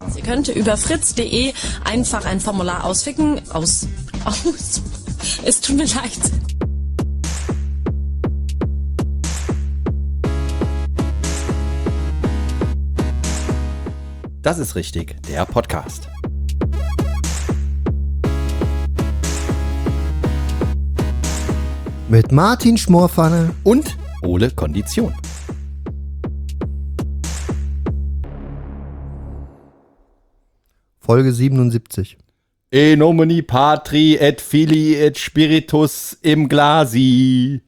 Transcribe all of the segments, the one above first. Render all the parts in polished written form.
Ihr könnt über fritz.de einfach ein Formular ausficken. Es tut mir leid. Das ist richtig, der Podcast. Mit Martin Schmorpfanne Und Ole Kondition. Folge 77. E nomini patri et filii et spiritus im glasi.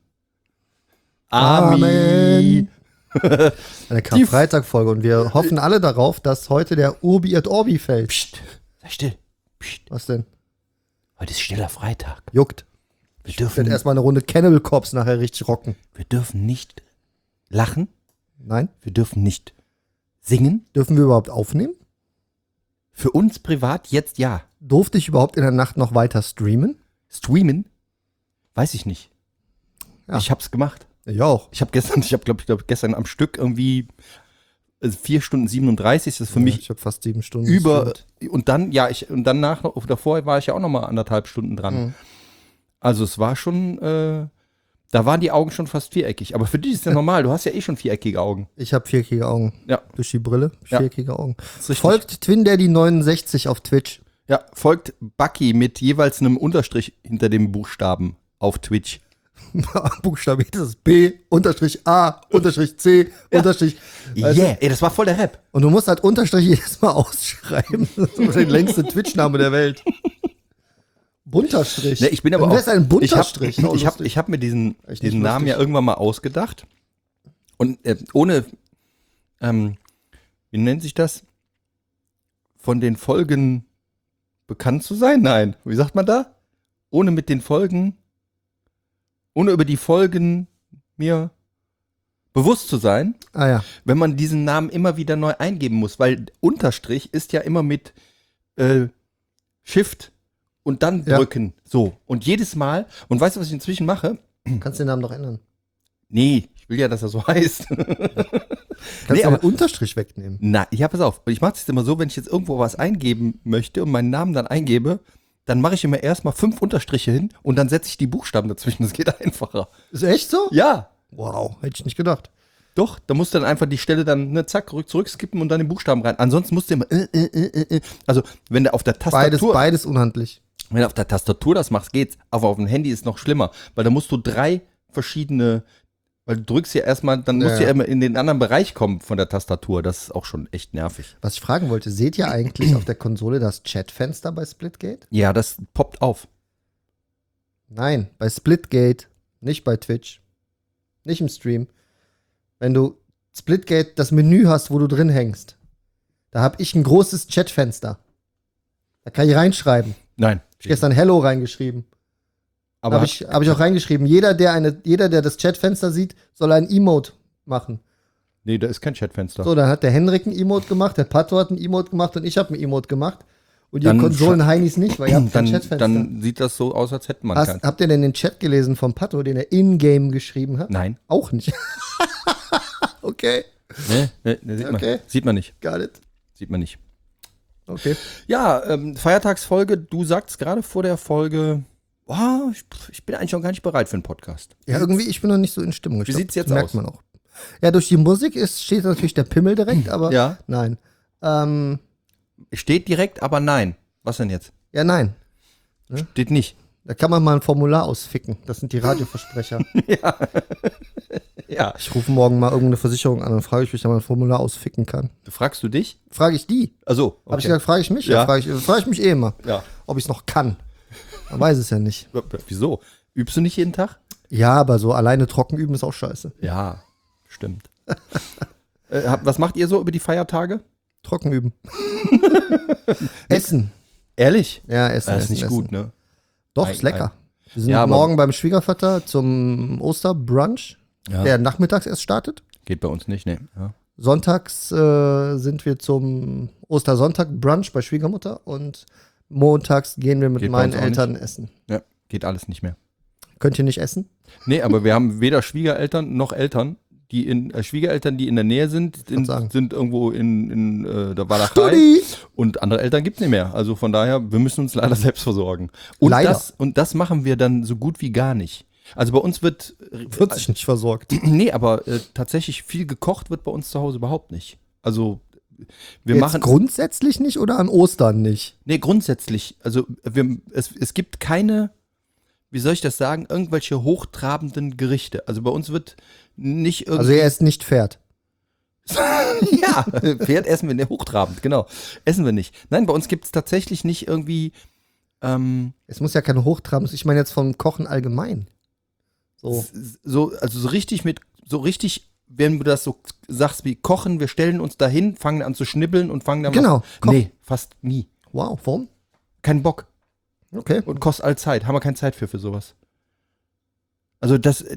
Amen. Eine Karfreitag-Folge und wir hoffen alle darauf, dass heute der Urbi et Orbi fällt. Psst, sei still. Psst. Was denn? Heute ist stiller Freitag. Juckt. Wir Ich werde dürfen, erstmal eine Runde Cannibal Corpse nachher richtig rocken. wir dürfen nicht lachen. Nein? Wir dürfen nicht singen. Dürfen wir überhaupt aufnehmen? Für uns privat jetzt ja. Durfte ich überhaupt in der Nacht noch weiter streamen? Streamen? Weiß ich nicht. Ja. Ich hab's gemacht. Ich auch. Ich habe gestern am Stück irgendwie 4 Stunden 37, das ist für mich Ich habe fast 7 Stunden über, gestreamt. und dann, davor war ich ja auch nochmal 1,5 Stunden dran. Mhm. Also es war schon, da waren die Augen schon fast viereckig. Aber für dich ist ja normal, du hast ja eh schon viereckige Augen. Ich habe viereckige Augen. Ja. Durch die Brille. Ja. Viereckige Augen. Ist richtig. Folgt TwinDaddy69 auf Twitch. Ja, folgt Bucky mit jeweils einem Unterstrich hinter dem Buchstaben auf Twitch. Buchstabe, das ist B, Unterstrich A, Unterstrich C, Unterstrich. Weißt du? Ey, das war voll der Rap. Und du musst halt Unterstrich jedes Mal ausschreiben. Das ist der längste Twitch-Name der Welt. Bunterstrich. Ne, ich bin aber Das ist ein ich Bunterstrich. hab mir diesen Echt nicht Namen ja lustig. irgendwann mal ausgedacht. Und ohne, wie nennt sich das? Von den Folgen bekannt zu sein? Nein. Wie sagt man da? Ohne über die Folgen mir bewusst zu sein, Ah ja. wenn man diesen Namen immer wieder neu eingeben muss, weil Unterstrich ist ja immer mit Shift und dann Ja. drücken. So. Und jedes Mal, und weißt du, was ich inzwischen mache? Kannst den Namen doch ändern. Nee, ich will ja, dass er so heißt. Kannst aber- den Unterstrich wegnehmen. Na, ja, pass auf. Ich mache es jetzt immer so, wenn ich jetzt irgendwo was eingeben möchte und meinen Namen dann eingebe, dann mache ich immer erstmal 5 Unterstriche hin und dann setze ich die Buchstaben dazwischen. Das geht einfacher. Ist echt so? Ja. Wow, hätte ich nicht gedacht. Doch, da musst du dann einfach die Stelle dann, zack, zurückskippen und dann den Buchstaben rein. Ansonsten musst du immer, Also, wenn du auf der Tastatur, Beides unhandlich. wenn du auf der Tastatur das machst, geht's. Aber auf dem Handy ist es noch schlimmer, weil da musst du 3 verschiedene, weil du drückst ja erstmal, dann musst du ja immer in den anderen Bereich kommen von der Tastatur. Das ist auch schon echt nervig. Was ich fragen wollte, seht ihr eigentlich auf der Konsole das Chatfenster bei Splitgate? Ja, das poppt auf. Nein, bei Splitgate, nicht bei Twitch. Nicht im Stream. Wenn du Splitgate das Menü hast, wo du drin hängst, da habe ich ein großes Chatfenster. Da kann ich reinschreiben. Nein. Ich gestern Hello reingeschrieben. Aber Habe ich auch reingeschrieben. Jeder, der das Chatfenster sieht, soll ein Emote machen. nee, da ist kein Chatfenster. So, dann hat der Henrik ein Emote gemacht, der Pato hat ein Emote gemacht und ich habe ein Emote gemacht. Und ihr Dann Konsolen-Heinis nicht, weil ihr habt kein Chatfenster. dann sieht das so aus, als hätte man keins. Habt ihr denn den Chat gelesen vom Pato, den er in-game geschrieben hat? Nein. Auch nicht. Okay, Nee, Okay. Sieht man nicht. got it. Sieht man nicht. Okay. Ja, Feiertagsfolge, du sagst gerade vor der Folge, ich bin eigentlich schon gar nicht bereit für einen Podcast. Ja, irgendwie, ich bin noch nicht so in Stimmung. Ich Wie glaub, sieht's jetzt das merkt aus? man auch. Ja, durch die Musik steht natürlich der Pimmel direkt, aber Ja. nein. Steht direkt, aber nein. Was denn jetzt? Ja, nein. Steht nicht. Da kann man mal ein Formular ausficken. Das sind die Radioversprecher. Ja. Ich rufe morgen mal irgendeine Versicherung an und frage ich, ob ich da mal ein Formular ausficken kann. Fragst du dich? Frage ich die. Also, Habe ich gesagt, frage ich mich? Ja. Frage ich mich eh immer. Ja. Ob ich es noch kann. Man weiß es ja nicht. Wieso? Übst du nicht jeden Tag? Ja, aber so alleine trocken üben ist auch scheiße. Ja, stimmt. Was macht ihr so über die Feiertage? Trocken üben. Essen. Ehrlich? Ja, essen. Das ist essen, nicht essen. gut, ne? Doch, Nein, ist lecker. Wir sind Ja, aber- morgen beim Schwiegervater zum Osterbrunch, Ja. der nachmittags erst startet. Geht bei uns nicht, ne? Ja. Sonntags sind wir zum Ostersonntag-Brunch bei Schwiegermutter und montags gehen wir mit Geht bei meinen uns auch Eltern essen. Ja, geht alles nicht mehr. Könnt ihr nicht essen? Nee, aber wir haben weder Schwiegereltern noch Eltern, Schwiegereltern, die in der Nähe sind, sind irgendwo in der Walachei. Und andere Eltern gibt es nicht mehr. Also von daher, wir müssen uns leider selbst versorgen. Und das machen wir dann so gut wie gar nicht. Also bei uns wird sich nicht versorgt. Nee, aber tatsächlich viel gekocht wird bei uns zu Hause überhaupt nicht. Also wir Jetzt machen grundsätzlich nicht oder an Ostern nicht? Nee, grundsätzlich. Also es gibt keine, wie soll ich das sagen, irgendwelche hochtrabenden Gerichte. Also bei uns wird nicht irgendwie. Also er ist nicht Pferd. Ja, Pferd essen wir nicht, hochtrabend, genau. Essen wir nicht. Nein, bei uns gibt es tatsächlich nicht irgendwie. Es muss ja keine hochtrabend, ich meine jetzt vom Kochen allgemein. Also so richtig, wenn du das so sagst wie kochen, wir stellen uns dahin, fangen an zu schnibbeln und fangen dann Genau. Nee, fast nie. Wow, warum? Kein Bock. Okay. Und kostet all Zeit. Haben wir keine Zeit für sowas. Also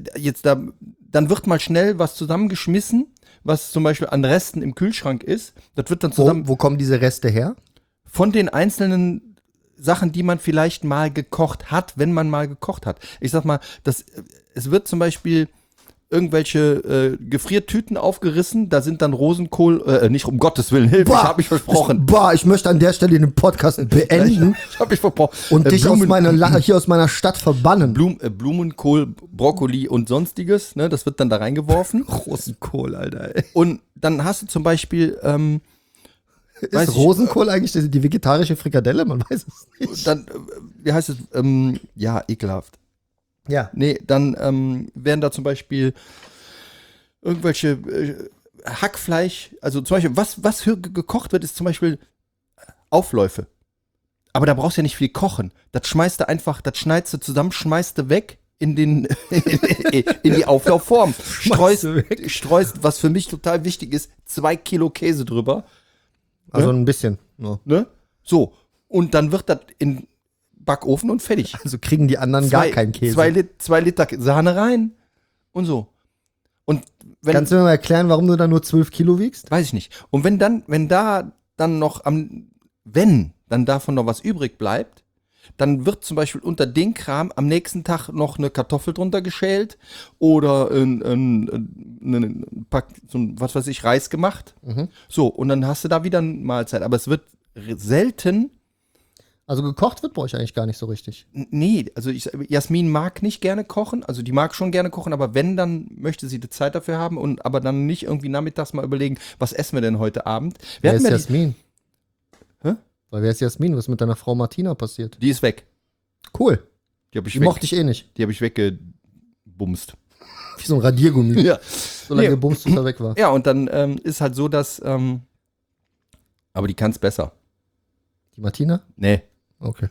dann wird mal schnell was zusammengeschmissen, was zum Beispiel an Resten im Kühlschrank ist. Das wird dann zusammen. Wo kommen diese Reste her? Von den einzelnen Sachen, die man vielleicht mal gekocht hat, wenn man mal gekocht hat. Ich sag mal, es wird zum Beispiel irgendwelche Gefriertüten aufgerissen, da sind dann Rosenkohl, nicht um Gottes Willen, Hilfe, ich habe mich versprochen. Ich möchte an der Stelle den Podcast beenden. Ich habe mich versprochen. Und dich hier aus meiner Stadt verbannen. Blumenkohl, Brokkoli und sonstiges, ne, das wird dann da reingeworfen. Rosenkohl, Alter, ey. Und dann hast du zum Beispiel, ist Rosenkohl eigentlich die vegetarische Frikadelle? Man weiß es nicht. Dann, wie heißt es, ja, ekelhaft. Ja. Nee, dann werden da zum Beispiel irgendwelche Hackfleisch, also zum Beispiel, was für gekocht wird, ist zum Beispiel Aufläufe. Aber da brauchst du ja nicht viel kochen. Das schmeißt du einfach, das schneidest du zusammen, schmeißt du weg in die Auflaufform. Streust, was für mich total wichtig ist, 2 Kilo Käse drüber. Also ein bisschen. Ja. Ne? So, und dann wird das in Backofen und fertig. Also kriegen die anderen gar keinen Käse. 2 Liter Sahne rein und so. Und kannst du mir mal erklären, warum du da nur 12 Kilo wiegst? Weiß ich nicht. Und wenn davon noch was übrig bleibt, dann wird zum Beispiel unter den Kram am nächsten Tag noch eine Kartoffel drunter geschält oder was weiß ich, Reis gemacht. Mhm. So, und dann hast du da wieder eine Mahlzeit. Aber es wird selten. Also gekocht wird bei euch eigentlich gar nicht so richtig. Nee, also Jasmin mag nicht gerne kochen, also die mag schon gerne kochen, aber wenn, dann möchte sie die Zeit dafür haben aber dann nicht irgendwie nachmittags mal überlegen, was essen wir denn heute Abend? Wer ist Jasmin? Hä? Weil wer ist Jasmin? Was ist mit deiner Frau Martina passiert? Die ist weg. Cool. Die mochte ich eh nicht. Die habe ich weggebumst. Wie so ein Radiergummi. Ja. So lange gebumst, bis er weg war. Ja, und dann ist halt so, dass aber die kann es besser. Die Martina? Nee. Okay.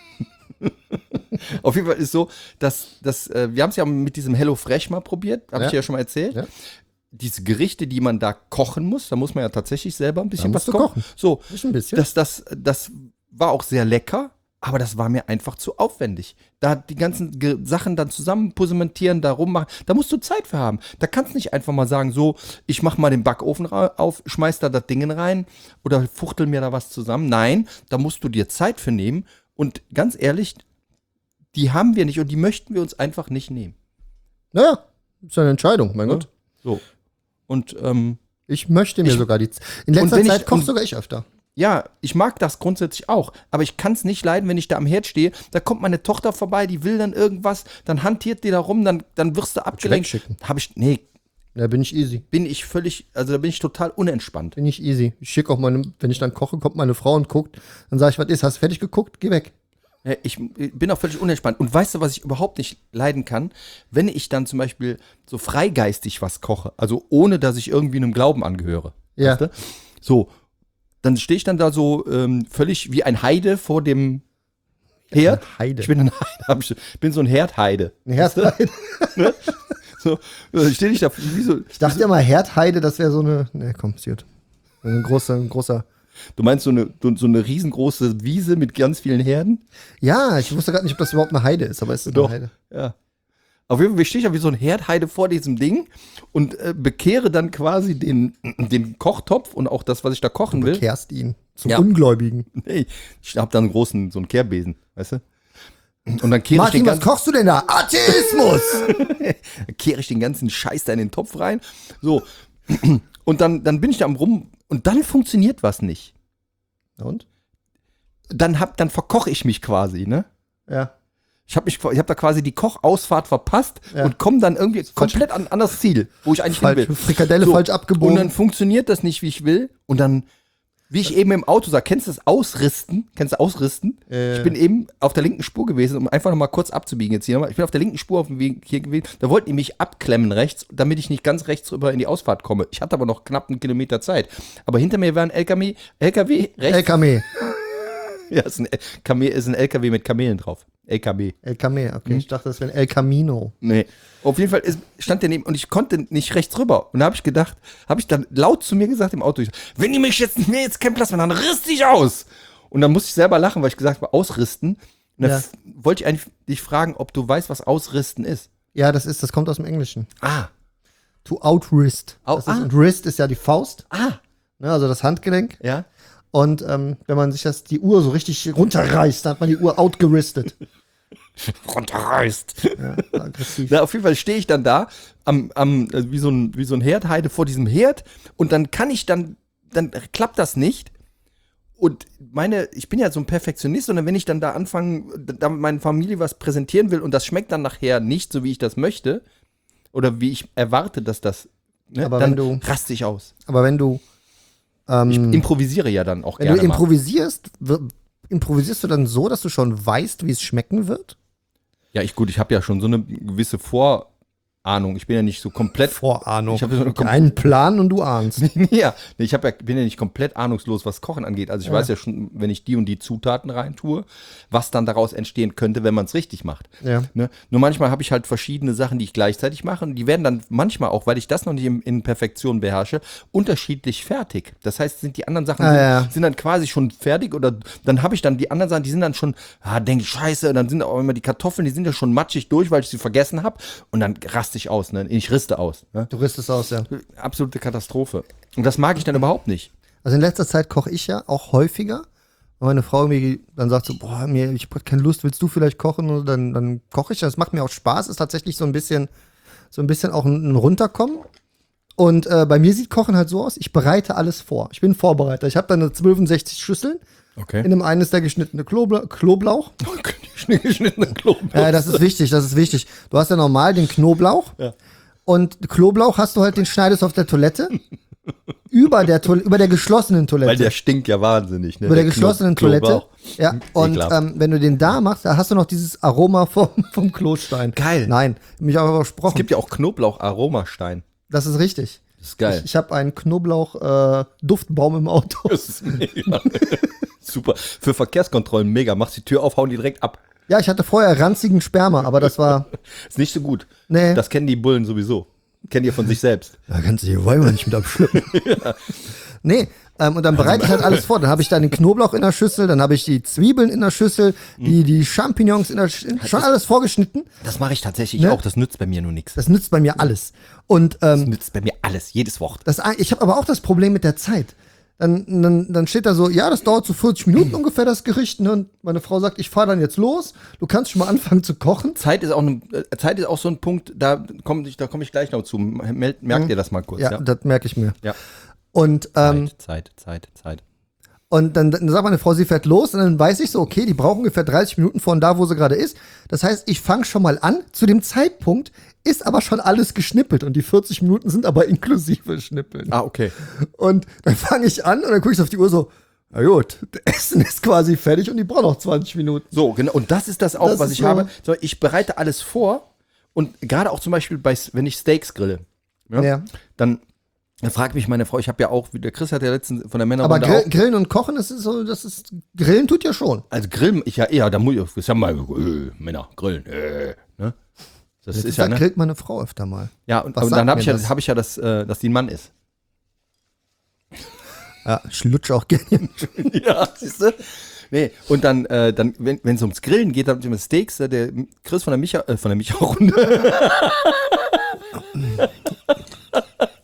Auf jeden Fall ist so, dass wir haben es ja mit diesem Hello Fresh mal probiert, habe ich dir ja schon mal erzählt. Ja. Diese Gerichte, die man da kochen muss, da muss man ja tatsächlich selber ein bisschen was kochen. So, nicht ein bisschen. Das war auch sehr lecker, aber das war mir einfach zu aufwendig. Da die ganzen Sachen dann zusammen puzzlementieren, da rummachen, da musst du Zeit für haben. Da kannst du nicht einfach mal sagen, so, ich mach mal den Backofen auf, schmeiß da das Ding rein oder fuchtel mir da was zusammen. Nein, da musst du dir Zeit für nehmen. Und ganz ehrlich, die haben wir nicht und die möchten wir uns einfach nicht nehmen. Naja, ist eine Entscheidung, mein Gott. So. Und ich möchte mir sogar die in letzter Zeit koche sogar ich öfter. Ja, ich mag das grundsätzlich auch, aber ich kann es nicht leiden, wenn ich da am Herd stehe, da kommt meine Tochter vorbei, die will dann irgendwas, dann hantiert die da rum, dann wirst du abgelenkt. Da bin ich easy. Da bin ich total unentspannt. Bin ich easy. Ich schicke auch wenn ich dann koche, kommt meine Frau und guckt, dann sage ich, was ist, hast du fertig geguckt? Geh weg. Ja, ich bin auch völlig unentspannt. Und weißt du, was ich überhaupt nicht leiden kann? Wenn ich dann zum Beispiel so freigeistig was koche, also ohne, dass ich irgendwie einem Glauben angehöre. Ja. Weißt du? So, dann stehe ich dann da so völlig wie ein Heide vor dem Herd. Ein Heide. Ich bin so ein Herdheide. Ein Herdheide? Ne? So, stehe ich da wie so. Ich dachte ja mal, Herdheide, das wäre so eine. Ne, komm, ist gut. Ein großer. Du meinst so eine riesengroße Wiese mit ganz vielen Herden? Ja, ich wusste gerade nicht, ob das überhaupt eine Heide ist, aber es ist Doch, eine Heide. Ja. Auf jeden Fall stehe ich ja wie so ein Herdheide vor diesem Ding und bekehre dann quasi den Kochtopf und auch das, was ich da kochen will. Du bekehrst ihn zum Ungläubigen. Nee, ich habe dann so einen Kehrbesen, weißt du? Und dann kehre ich, Martin, was kochst du denn da? Atheismus! den ganzen Scheiß da in den Topf rein. So. Und dann bin ich da am Rum und dann funktioniert was nicht. Und? Dann verkoche ich mich quasi, ne? Ja. Ich hab da quasi die Kochausfahrt verpasst und komme dann irgendwie komplett an das Ziel, wo ich eigentlich hin will. Frikadelle falsch abgebogen. Und dann funktioniert das nicht, wie ich will. Und dann, wie ich eben im Auto sag, kennst du das Ausristen? Kennst du Ausristen? Ich bin eben auf der linken Spur gewesen, um einfach nochmal kurz abzubiegen jetzt hier. Ich bin auf der linken Spur auf dem Weg hier gewesen. Da wollten die mich abklemmen rechts, damit ich nicht ganz rechts rüber in die Ausfahrt komme. Ich hatte aber noch knapp einen Kilometer Zeit. Aber hinter mir war ein LKW rechts. LKW. Ja, ist ein LKW mit Kamelen drauf. LKW. LKW, okay. Ich dachte, das wäre ein El Camino. Nee. Auf jeden Fall stand der neben und ich konnte nicht rechts rüber. Und da habe ich dann laut zu mir gesagt im Auto, wenn die mich jetzt keinen Platz mehr, dann riss dich aus. Und dann musste ich selber lachen, weil ich gesagt habe, ausristen. Und dann wollte ich eigentlich dich fragen, ob du weißt, was ausristen ist. Ja, das kommt aus dem Englischen. Ah. To outrist. Und Wrist ist ja die Faust. Ne, also das Handgelenk. Ja. Und wenn man sich die Uhr so richtig runterreißt, dann hat man die Uhr outgeristet. Runterreißt. Ja, aggressiv. Na, auf jeden Fall stehe ich dann da wie so ein Herdheide vor diesem Herd und dann dann klappt das nicht. Und ich bin ja so ein Perfektionist und wenn ich dann da anfange, da meiner Familie was präsentieren will und das schmeckt dann nachher nicht so, wie ich das möchte oder wie ich erwarte, dass das, ne, aber dann raste ich aus. Aber wenn du ich improvisiere ja dann auch wenn gerne du improvisierst du dann so, dass du schon weißt, wie es schmecken wird? Ja, ich habe ja schon so eine gewisse Vorahnung. Ich bin ja nicht so komplett Vorahnung. Ich habe so einen Plan und du ahnst. ja, bin ja nicht komplett ahnungslos, was Kochen angeht. Also ich weiß ja schon, wenn ich die und die Zutaten reintue, was dann daraus entstehen könnte, wenn man es richtig macht. Ja. Ne? Nur manchmal habe ich halt verschiedene Sachen, die ich gleichzeitig mache und die werden dann manchmal auch, weil ich das noch nicht in Perfektion beherrsche, unterschiedlich fertig. Das heißt, sind die anderen Sachen sind dann quasi schon fertig oder dann habe ich dann die anderen Sachen, die sind dann schon, denke ich, scheiße, dann sind auch immer die Kartoffeln, die sind ja schon matschig durch, weil ich sie vergessen habe und dann raste ich aus, ne? Ich riste aus. Ne? Du ristest aus, ja. Absolute Katastrophe. Und das mag ich dann überhaupt nicht. Also in letzter Zeit koche ich ja auch häufiger. Und meine Frau irgendwie dann sagt so, boah, ich habe keine Lust, willst du vielleicht kochen? Und dann koche ich. Das macht mir auch Spaß. Ist tatsächlich so ein bisschen auch ein Runterkommen. Und bei mir sieht Kochen halt so aus, ich bereite alles vor. Ich bin Vorbereiter. Ich habe dann eine 62 Schüsseln. Okay. In dem einen ist der geschnittene Knoblauch. Geschnittene Knoblauch. Ja, das ist wichtig. Du hast ja normal den Knoblauch. Ja. Und Knoblauch hast du halt, den schneidest du auf der Toilette. über der geschlossenen Toilette. Weil der stinkt ja wahnsinnig, ne? Über der geschlossenen Toilette. Ja, und wenn du den da machst, da hast du noch dieses Aroma vom Klostein. Geil. Nein, mich aber Es versprochen. gibt ja auch Knoblauch-Aromastein. Das ist richtig. Das ist geil. Ich habe einen Knoblauch-Duftbaum im Auto. Das ist mega. Super. Für Verkehrskontrollen mega. Machst die Tür auf, hauen die direkt ab. Ja, ich hatte vorher ranzigen Sperma, aber das war. Ist nicht so gut. Nee. Das kennen die Bullen sowieso. Kennen die von sich selbst. Da kannst du hier Weimar nicht mit abschleppen. Ja. Nee, und dann bereite ich halt alles vor. Dann habe ich da den Knoblauch in der Schüssel, dann habe ich die Zwiebeln in der Schüssel, die Champignons in der Schüssel, schon alles vorgeschnitten. Das mache ich tatsächlich auch. Das nützt bei mir nur nichts. Das nützt bei mir alles. Und das nützt bei mir alles, jedes Wort. Ich habe aber auch das Problem mit der Zeit. Dann steht da so, ja, das dauert so 40 Minuten ungefähr, das Gericht. Ne? Und meine Frau sagt, ich fahre dann jetzt los. Du kannst schon mal anfangen zu kochen. Zeit ist auch so ein Punkt, da komme ich gleich noch zu. Merkt ihr das mal kurz? Ja, das merke ich mir. Ja. Und, Zeit. Und dann sagt meine Frau, sie fährt los und dann weiß ich so, okay, die brauchen ungefähr 30 Minuten von da, wo sie gerade ist. Das heißt, ich fange schon mal an. Zu dem Zeitpunkt ist aber schon alles geschnippelt und die 40 Minuten sind aber inklusive Schnippeln. Ah, okay. Und dann fange ich an und dann gucke ich auf die Uhr so, na gut, das Essen ist quasi fertig und die braucht noch 20 Minuten. So, genau. Und das ist das auch, was ich habe. So, ich bereite alles vor und gerade auch zum Beispiel, wenn ich Steaks grille, dann fragt mich meine Frau, ich habe ja auch, der Chris hat ja letztens von der Männerrunde aber auch. Grillen und Kochen, Grillen tut ja schon. Also Grillen, da muss ich, das haben wir, Männer, Grillen, ne? Das ist ja, ne? Grillt meine Frau öfter mal. Ja, und dann habe ich ja, dass die ein Mann ist. Ja, ich lutsche auch gerne. Ja, siehst du? Nee, und dann wenn es ums Grillen geht, dann immer Steaks, der Chris von der Micha-Runde.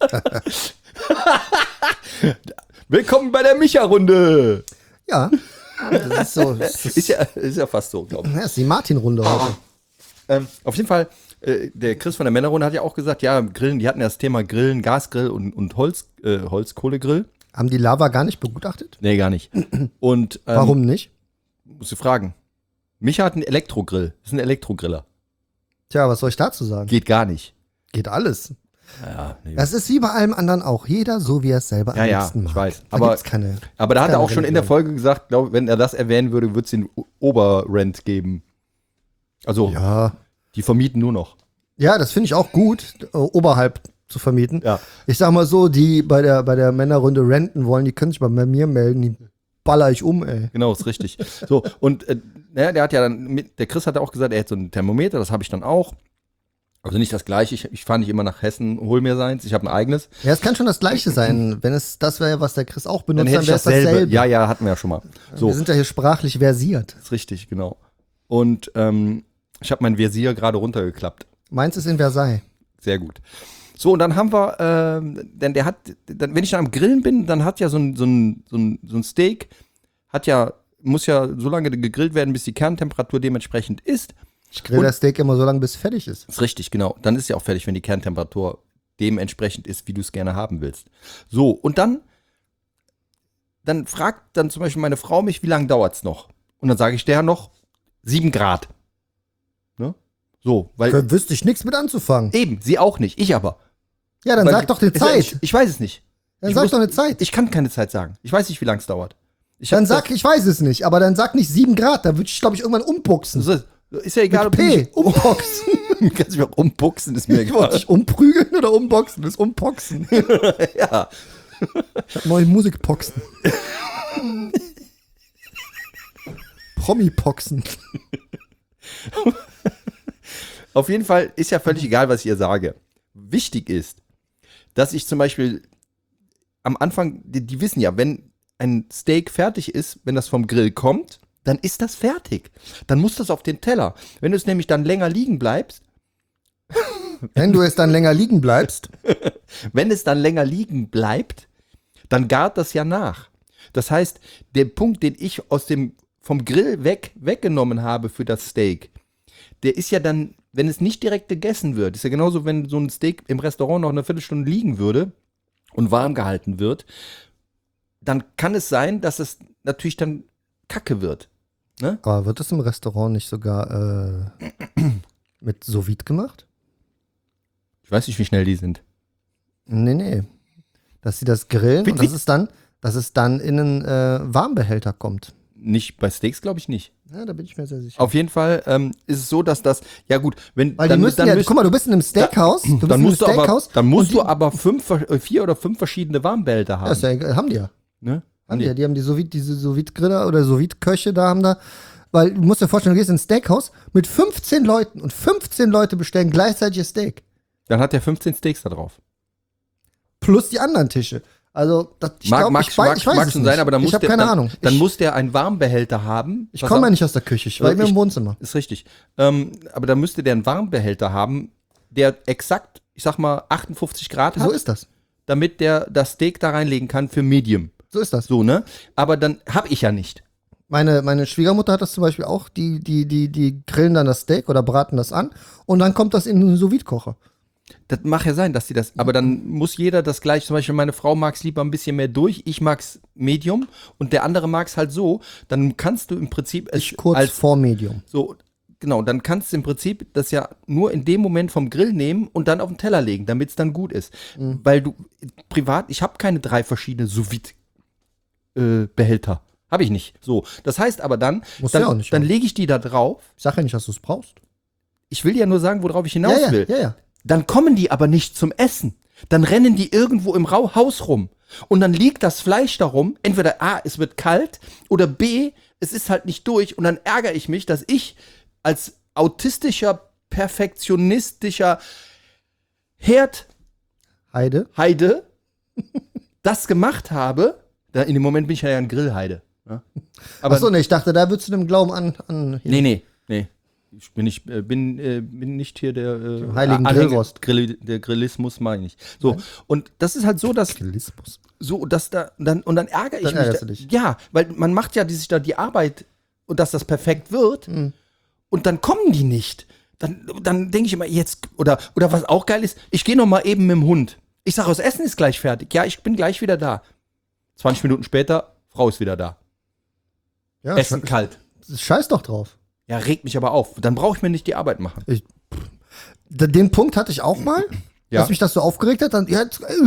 Willkommen bei der Micha-Runde. Ja. Das ist so. Ist ja fast so, glaube ich. Das ist die Martin-Runde heute. Auf jeden Fall, der Chris von der Männerrunde hat ja auch gesagt, ja, Grillen, die hatten ja das Thema Grillen, Gasgrill und Holzkohlegrill. Haben die Lava gar nicht begutachtet? Nee, gar nicht. Und Warum nicht? musst du fragen. Micha hat einen Elektrogrill. Das ist ein Elektrogriller. Tja, was soll ich dazu sagen? Geht gar nicht. Geht alles. Ja, nee. Das ist wie bei allem anderen auch. Jeder so, wie er es selber am Ja, liebsten mag. ich weiß. Da Aber, gibt's keine. aber da hat er keine auch schon in der Religion. Folge gesagt, glaub, wenn er das erwähnen würde, würde es den Oberrent geben. Also, Ja. die vermieten nur noch. Ja, das finde ich auch gut, oberhalb zu vermieten. Ja. Ich sag mal so, die bei der Männerrunde renten wollen, die können sich mal bei mir melden, die baller ich um, ey. Genau, ist richtig. So, und der hat ja dann, der Chris hat ja auch gesagt, er hätte so ein Thermometer, das habe ich dann auch. Also nicht das gleiche, ich fahre nicht immer nach Hessen, hol mir seins, ich habe ein eigenes. Ja, es kann schon das Gleiche sein. Wenn es das wäre, was der Chris auch benutzt, Dann hätte dann ich wäre es dasselbe. dasselbe. Ja, hatten wir ja schon mal. So, Wir sind ja hier sprachlich versiert. ist richtig, genau. Und ich habe mein Visier gerade runtergeklappt. Meins ist in Versailles. Sehr gut. So, und dann haben wir, denn der hat, dann, wenn ich dann am Grillen bin, dann hat ja so ein Steak, muss ja so lange gegrillt werden, bis die Kerntemperatur dementsprechend ist. Ich grill das Steak immer so lange, bis es fertig ist. Ist richtig, genau. Dann ist ja auch fertig, wenn die Kerntemperatur dementsprechend ist, wie du es gerne haben willst. So, und dann fragt dann zum Beispiel meine Frau mich, wie lange dauert es noch? Und dann sage ich der noch 7 Grad. Ne? So, weil Da wüsste ich nichts mit anzufangen. eben, sie auch nicht, ich aber. Ja, dann Weil- sag doch eine Zeit. Ich weiß es nicht. Dann ich sag muss- doch eine Zeit. Ich kann keine Zeit sagen. Ich weiß nicht, wie lange es dauert. Dann sag, ich weiß es nicht, aber dann sag nicht 7 Grad, da würde ich, glaube ich, irgendwann umpuxen. Ist ja egal, Mit P, umboxen. du kannst mich auch umpuxen, ist mir Ich wollte egal. dich umprügeln oder umboxen? Das ist umpoxen. Ja. Ich hab neue Musikpoxen. Promi-Poxen. Auf jeden Fall ist ja völlig egal, was ich ihr sage. Wichtig ist, dass ich zum Beispiel am Anfang, die wissen ja, wenn ein Steak fertig ist, wenn das vom Grill kommt, dann ist das fertig. Dann muss das auf den Teller. Wenn du es nämlich dann länger liegen bleibst, Wenn du es dann länger liegen bleibst, wenn es dann länger liegen bleibt, dann gart das ja nach. Das heißt, der Punkt, den ich vom Grill weggenommen habe für das Steak, der ist ja dann, wenn es nicht direkt gegessen wird, ist ja genauso, wenn so ein Steak im Restaurant noch eine Viertelstunde liegen würde und warm gehalten wird, dann kann es sein, dass es natürlich dann Kacke wird. aber wird das im Restaurant nicht sogar mit sous vide gemacht? Ich weiß nicht, wie schnell die sind. Nee. Dass sie das grillen und dass es dann in einen Warmbehälter kommt. Nicht bei Steaks, glaube ich nicht. Ja, da bin ich mir sehr sicher. Auf jeden Fall ist es so, dass das, ja gut, wenn Weil die müssen ja, guck mal, du bist in einem Steakhouse. dann musst du aber 4 oder 5 verschiedene Warmbehälter haben. Ja, ist ja egal, haben die ja. Ne? Die haben diese sous vide Griller oder sous vide Köche da haben da. Weil du musst dir vorstellen, du gehst in ein Steakhouse mit 15 Leuten und 15 Leute bestellen gleichzeitig ihr Steak. Dann hat der 15 Steaks da drauf. Plus die anderen Tische. Also, ich Mag weiß schon es sein, nicht. aber dann ich muss habe der, keine dann, Ahnung. Dann muss der einen Warmbehälter haben. Ich Pass komme ja auf, nicht aus der Küche, ich war immer im Wohnzimmer. Ist richtig. Aber dann müsste der einen Warmbehälter haben, der exakt, ich sag mal, 58 Grad hat, So ist das. damit der das Steak da reinlegen kann für Medium. So ist das. So, ne? Aber dann habe ich ja nicht. Meine Schwiegermutter hat das zum Beispiel auch. Die grillen dann das Steak oder braten das an und dann kommt das in einen Sous-Vide-Kocher. Das mag ja sein, dass die das, aber dann muss jeder das gleich, zum Beispiel meine Frau mag es lieber ein bisschen mehr durch, ich mag es Medium und der andere mag es halt so, dann kannst du im Prinzip es Kurz vor Medium. so, genau, dann kannst du im Prinzip das ja nur in dem Moment vom Grill nehmen und dann auf den Teller legen, damit es dann gut ist. Weil du, privat, ich habe keine 3 verschiedene Sous-Vide-Behälter. Habe ich nicht. So, das heißt aber dann, Musst du ja auch nicht dann haben. lege ich die da drauf. Ich sag ja nicht, dass du es brauchst. Ich will ja nur sagen, worauf ich hinaus will. Ja. Dann kommen die aber nicht zum Essen. Dann rennen die irgendwo im Haus rum. Und dann liegt das Fleisch darum. Entweder A, es wird kalt oder B, es ist halt nicht durch. Und dann ärgere ich mich, dass ich als autistischer, perfektionistischer Heide. Heide das gemacht habe. In dem Moment bin ich ja ein Grillheide. Ne? Aber Achso, ne, ich dachte, da würdest du dem Glauben an nee. bin nicht hier der heiligen Grillwurst. Der Grillismus meine ich. So, Nein. und das ist halt so, dass Grillismus. so, dass da dann ärgere ich Dann mich. ärgerst du dich. Ja, weil man macht ja sich da die Arbeit und dass das perfekt wird und dann kommen die nicht. Dann denke ich immer jetzt oder was auch geil ist, ich gehe noch mal eben mit dem Hund. Ich sage, das Essen ist gleich fertig. Ja, ich bin gleich wieder da. 20 Minuten später, Frau ist wieder da. Ja, Essen kalt. Scheiß doch drauf. Ja, regt mich aber auf. Dann brauche ich mir nicht die Arbeit machen. Den Punkt hatte ich auch mal, Ja. dass mich das so aufgeregt hat. Und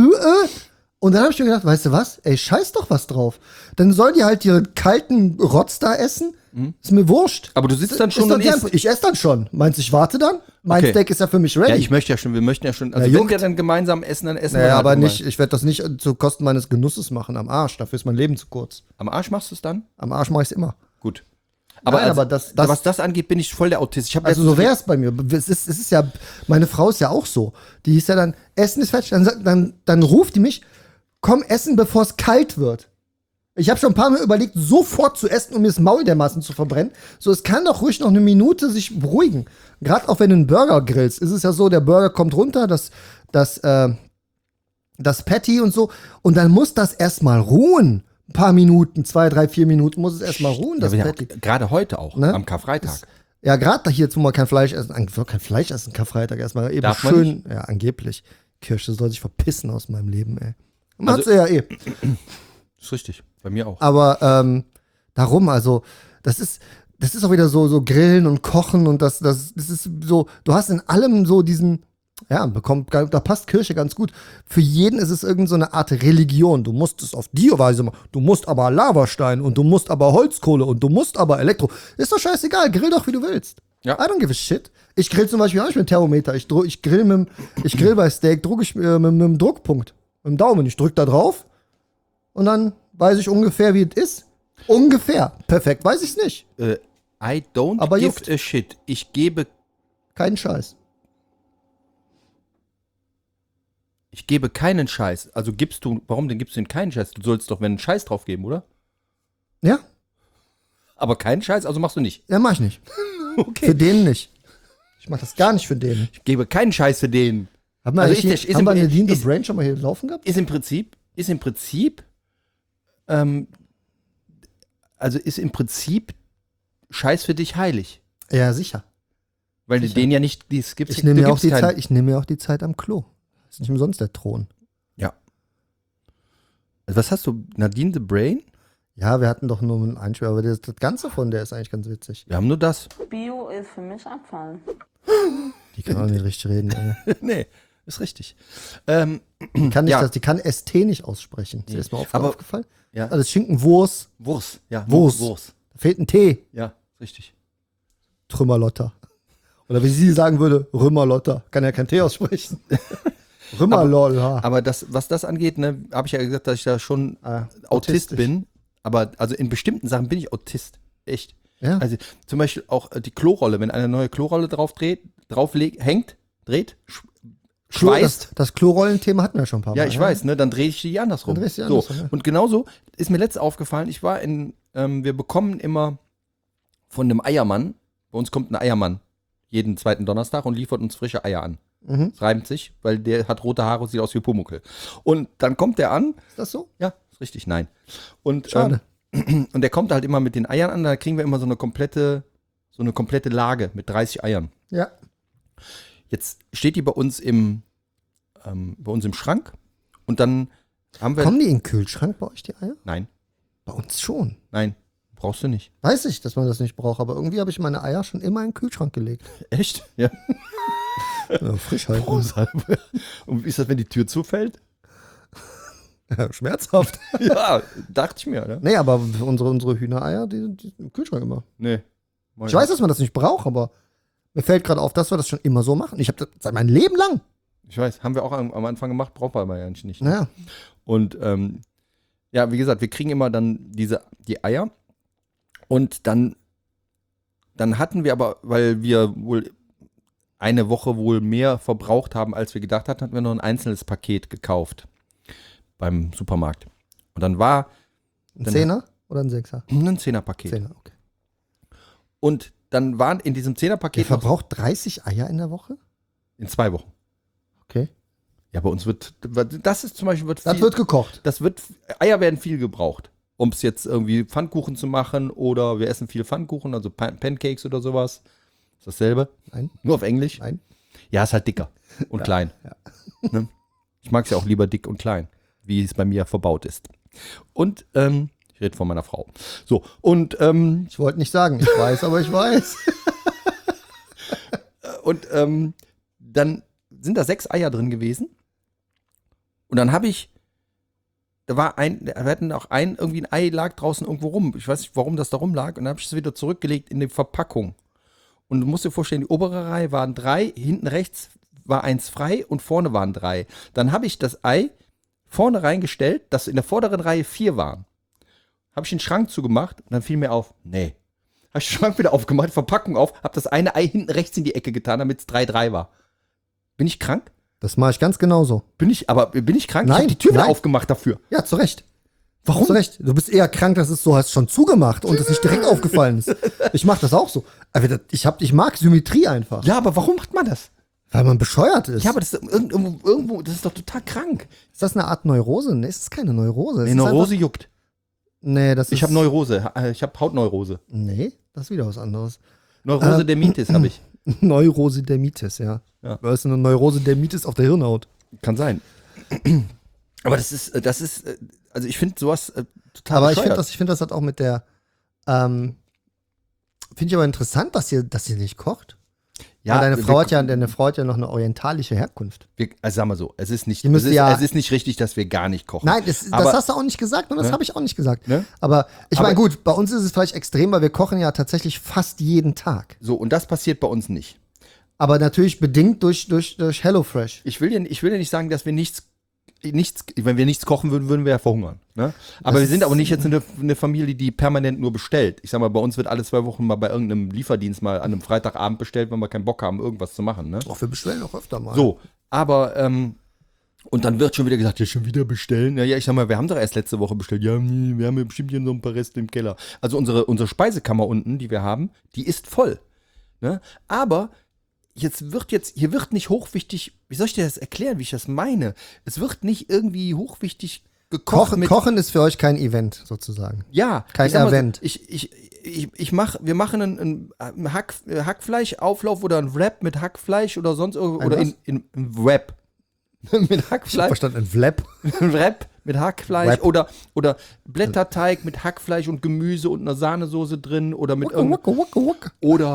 dann habe ich mir gedacht, weißt du was? Ey, scheiß doch was drauf. Dann sollen die halt ihren kalten Rotz da essen. Ist mir wurscht. Aber du sitzt dann schon Ist und doch isst. ich esse dann schon. Meinst du, ich warte dann? Mein Okay. Steak ist ja für mich ready. Ja, wir möchten ja schon, also Na, wenn juckt. wir dann gemeinsam essen, dann essen wir naja, halt aber gemeinsam. nicht, ich werde das nicht zu Kosten meines Genusses machen. Am Arsch. Dafür ist mein Leben zu kurz. Am Arsch machst du es dann? Am Arsch mache ich es immer. Gut. Nein, aber was das angeht, bin ich voll der Autist. Ich hab Also letztens- so wäre es bei mir. Es ist ja, meine Frau ist ja auch so. Die ist ja dann, Essen ist fertig, dann ruft die mich, komm essen, bevor es kalt wird. Ich habe schon ein paar Mal überlegt, sofort zu essen, um mir das Maul dermaßen zu verbrennen. So, es kann doch ruhig noch eine Minute sich beruhigen. Gerade auch wenn du einen Burger grillst, ist es ja so, der Burger kommt runter, das Patty und so, und dann muss das erstmal ruhen. Ein paar Minuten, 2, 3, 4 Minuten muss es erstmal ruhen, das ja, Patty. gerade heute auch, Ne? am Karfreitag. Ja, gerade hier jetzt, wo man kein Fleisch essen, kein Fleisch essen, Karfreitag erstmal eben Darf man schön, ja, angeblich. Kirche soll sich verpissen aus meinem Leben, ey. Man Also- hat's ja eh. Ist richtig, bei mir auch. Aber darum, also, das ist auch wieder so Grillen und Kochen und das ist so, du hast in allem so diesen, ja, da passt Kirche ganz gut. Für jeden ist es irgend so eine Art Religion. Du musst es auf die Weise machen. Du musst aber Lavastein und du musst aber Holzkohle und du musst aber Elektro. Ist doch scheißegal, grill doch, wie du willst. Ja. I don't give a shit. Ich grill zum Beispiel auch nicht mit Thermometer. Ich grill bei Steak, druck ich mit dem Druckpunkt. Mit dem Daumen. Ich drück da drauf und dann weiß ich ungefähr, wie es ist. Ungefähr. Perfekt weiß ich's nicht. I don't Aber give juckt. a shit. Ich gebe Keinen Scheiß. keinen Scheiß. Also warum denn gibst du denn keinen Scheiß? Du sollst doch, wenn einen Scheiß drauf geben, oder? Ja? Aber keinen Scheiß, also machst du nicht. Ja, mach ich nicht. Okay. Für den nicht. Ich mach das gar nicht für den. Ich gebe keinen Scheiß für den. Haben wir, Also eigentlich ist haben wir im- Nadine the ist- Brain schon mal hier laufen gehabt? Ist im Prinzip, Scheiß für dich heilig. Ja, sicher. Weil Sicher. du den ja nicht, dies gibt's Ich nehme mir du auch die gibst keinen. Zeit, ich nehme mir auch die Zeit am Klo. Ist nicht umsonst der Thron. Ja. Also was hast du? Nadine the Brain? Ja, wir hatten doch nur einen Einspieler, aber das Ganze von der ist eigentlich ganz witzig. Wir haben nur das. Bio ist für mich Abfall. Die kann auch nicht richtig reden. Ey. Nee, ist richtig. Die kann, nicht Ja. die kann ST nicht aussprechen. Ist dir das mal Aber- aufgefallen? Ja. Also Schinkenwurst, Wurst. Ja, Wurst. Wurst. da fehlt ein T. Ja, richtig. Trümmerlotter. Oder wie sie sagen würde, Rümmerlotter. Kann ja kein T aussprechen. Rümmerlol. Aber was das angeht, ne, habe ich ja gesagt, dass ich da schon Autist autistisch. bin. Aber also in bestimmten Sachen bin ich Autist. Echt. Ja. Also zum Beispiel auch die Klorolle, wenn eine neue Klorolle dreht, schweißt. Das Klorollen-Thema hatten wir schon ein paar Mal. Ja, ich weiß, ne? Dann drehe ich die andersrum. Dann drehst du die so. andersrum, ja. Und genauso ist mir letztens aufgefallen, wir bekommen immer von einem Eiermann, bei uns kommt ein Eiermann jeden zweiten Donnerstag und liefert uns frische Eier an. Mhm. Es reimt sich, weil der hat rote Haare und sieht aus wie Pumuckl. Und dann kommt der an, Ist das so? ja, ist richtig, nein. Und, Schade. und der kommt halt immer mit den Eiern an, da kriegen wir immer so eine komplette Lage mit 30 Eiern. Ja. Jetzt steht die bei uns im Schrank und dann haben wir. Kommen die in den Kühlschrank bei euch, die Eier? Nein, Bei uns schon. nein, brauchst du nicht. Weiß ich, dass man das nicht braucht, aber irgendwie habe ich meine Eier schon immer in den Kühlschrank gelegt. Echt? Ja. Ja, frisch halten. Und wie ist das, wenn die Tür zufällt? Ja, schmerzhaft. Ja, dachte ich mir, oder? Nee, aber unsere Hühnereier, die sind im Kühlschrank immer. Nee. Ich weiß, dass man das nicht braucht, aber mir fällt gerade auf, dass wir das schon immer so machen. Ich habe das seit meinem Leben lang. Ich weiß, haben wir auch am Anfang gemacht, braucht man aber ja nicht. Naja. Und ja, wie gesagt, wir kriegen immer dann die Eier und dann hatten wir aber, weil wir wohl eine Woche wohl mehr verbraucht haben, als wir gedacht hatten, hatten wir noch ein einzelnes Paket gekauft beim Supermarkt. Und dann war Ein Dann- Zehner oder ein Sechser? ein 10er-Paket. Zehner, okay. Und dann waren in diesem Ihr 10er-Paket noch verbraucht 30 Eier in der Woche? in 2 Wochen. Okay. Ja, bei uns das ist zum Beispiel, Das wird gekocht. Eier werden viel gebraucht, um es jetzt irgendwie Pfannkuchen zu machen oder wir essen viel Pfannkuchen, also Pancakes oder sowas. Ist dasselbe? Nein. Nur auf Englisch? Nein. Ja, ist halt dicker und klein. Ja. Ne? Ich mag es ja auch lieber dick und klein, wie es bei mir verbaut ist. Und, ich rede von meiner Frau. So, und, Ich wollte nicht sagen, ich weiß, aber ich weiß. und dann sind da 6 Eier drin gewesen. Und dann habe ich, wir hatten auch irgendwie ein Ei lag draußen irgendwo rum. Ich weiß nicht, warum das da rumlag. Und dann habe ich es wieder zurückgelegt in die Verpackung. Und du musst dir vorstellen, die obere Reihe waren 3, hinten rechts war 1 frei und vorne waren 3. Dann habe ich das Ei vorne reingestellt, dass in der vorderen Reihe 4 waren. Habe ich den Schrank zugemacht und dann fiel mir auf, nee. Habe ich den Schrank wieder aufgemacht, Verpackung auf, habe das eine Ei hinten rechts in die Ecke getan, damit es 3-3 war. Bin ich krank? Das mache ich ganz genauso. Bin ich krank? Ich Nein, habe die Tür wieder nein. aufgemacht dafür. Ja, zu Recht. Warum? Zu Recht. Du bist eher krank, dass es so hast schon zugemacht und es nicht direkt aufgefallen ist. Ich mache das auch so. Aber ich mag Symmetrie einfach. Ja, aber warum macht man das? Weil man bescheuert ist. Ja, aber das ist irgendwo, das ist doch total krank. Ist das eine Art Neurose? Nee, es ist keine Neurose. Es Nee, ist Neurose juckt. Einfach, nee, das ist. Ich habe Neurose. Ich habe Hautneurose. Nee, das ist wieder was anderes. Neurodermitis habe ich. Neurosidermitis, ja. Ja. Das ist eine Neurosidermitis auf der Hirnhaut. Kann sein. Aber das ist, also ich finde sowas total Aber ich bescheuert. finde das hat auch mit der, finde ich aber interessant, dass ihr nicht kocht. Weil deine Frau hat ja noch eine orientalische Herkunft. Also sag mal so, es ist nicht, Die müsste ja- es ist nicht richtig, dass wir gar nicht kochen. Nein, das Aber- hast du auch nicht gesagt und das Ne? habe ich auch nicht gesagt. Ne? Aber ich Aber- meine, gut, bei uns ist es vielleicht extrem, weil wir kochen ja tatsächlich fast jeden Tag. So, und das passiert bei uns nicht. Aber natürlich bedingt durch HelloFresh. Ich will ja nicht sagen, dass wir nichts, wenn wir nichts kochen würden, würden wir ja verhungern. Ne? Aber Das wir sind ist- auch nicht jetzt eine Familie, die permanent nur bestellt. Ich sag mal, bei uns wird alle 2 Wochen mal bei irgendeinem Lieferdienst mal an einem Freitagabend bestellt, wenn wir keinen Bock haben, irgendwas zu machen. Ne? Auch wir bestellen auch öfter mal. So, aber, und dann wird schon wieder gesagt, ja, schon wieder bestellen. Ja, ich sag mal, wir haben doch erst letzte Woche bestellt. Ja, wir haben ja bestimmt hier noch ein paar Reste im Keller. Also unsere Speisekammer unten, die wir haben, die ist voll. Ne? Aber hier wird nicht hochwichtig, wie soll ich dir das erklären, wie ich das meine? Es wird nicht irgendwie hochwichtig gekocht Kochen ist für euch kein Event, sozusagen. ja, Kein ich sag mal so, Event. wir machen einen Hackfleischauflauf oder einen Wrap mit Hackfleisch oder sonst irgendwas. Oder was? in Wrap. mit Ich hab Hackfleisch. verstanden, ein Vlap. Ein Wrap mit Hackfleisch Wrap. oder Blätterteig mit Hackfleisch und Gemüse und einer Sahnesoße drin oder mit Wacka.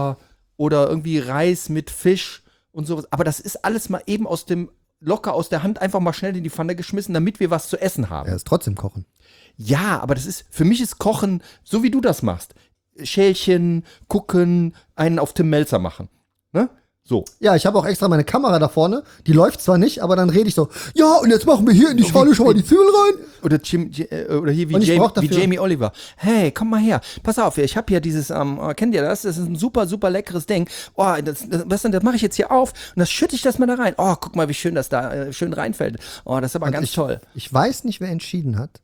oder irgendwie Reis mit Fisch und sowas. Aber das ist alles mal eben locker aus der Hand einfach mal schnell in die Pfanne geschmissen, damit wir was zu essen haben. Ja, ist trotzdem Kochen. Ja, aber für mich ist Kochen, so wie du das machst. Schälchen, gucken, einen auf Tim Melzer machen. Ne? So. Ja, ich habe auch extra meine Kamera da vorne. Die läuft zwar nicht, aber dann rede ich so, ja, und jetzt machen wir hier in die Schale schon mal die Zwiebeln rein. Oder hier wie Und ich brauch dafür- Jamie Oliver. Hey, komm mal her. Pass auf, ich habe hier dieses, kennt ihr das? Das ist ein super, super leckeres Ding. Oh, das mache ich jetzt hier auf und das schütte ich das mal da rein. Oh, guck mal, wie schön das da schön reinfällt. Oh, das ist aber ganz toll. Ich weiß nicht, wer entschieden hat,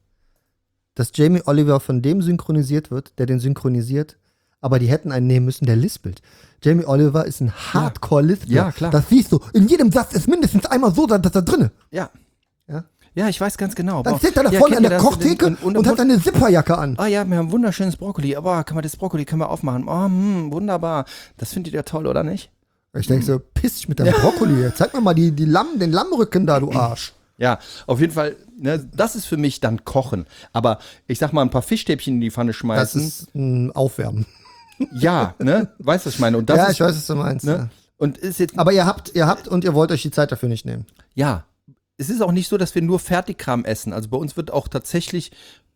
dass Jamie Oliver von dem synchronisiert wird, der den synchronisiert, aber die hätten einen nehmen müssen, der lispelt. Jamie Oliver ist ein Hardcore-Lispler. Ja, klar. Das siehst du. In jedem Satz ist mindestens einmal so, dass da drinne. Ja. Ja. Ja, ich weiß ganz genau. Dann Boah. steht er da Ja, vorne kennt an ihr der das? Kochtheke und hat eine Zipperjacke an. Ah ja, wir haben wunderschönes Brokkoli. Aber kann man das Brokkoli können wir aufmachen? Oh, wunderbar. Das findet ihr toll, oder nicht? Ich denke so, piss dich mit deinem Brokkoli. Zeig mir mal den Lammrücken da, du Arsch. Ja, auf jeden Fall, ne, das ist für mich dann Kochen. Aber ich sag mal, ein paar Fischstäbchen in die Pfanne Das schmeißen. ist ein Aufwärmen. Ja, ne? Weißt du, was ich meine? Und das Ja, ist, ich weiß, was du meinst. ne? Ja. Und ist jetzt, Aber ihr habt und ihr wollt euch die Zeit dafür nicht nehmen. ja, es ist auch nicht so, dass wir nur Fertigkram essen. Also bei uns wird auch tatsächlich,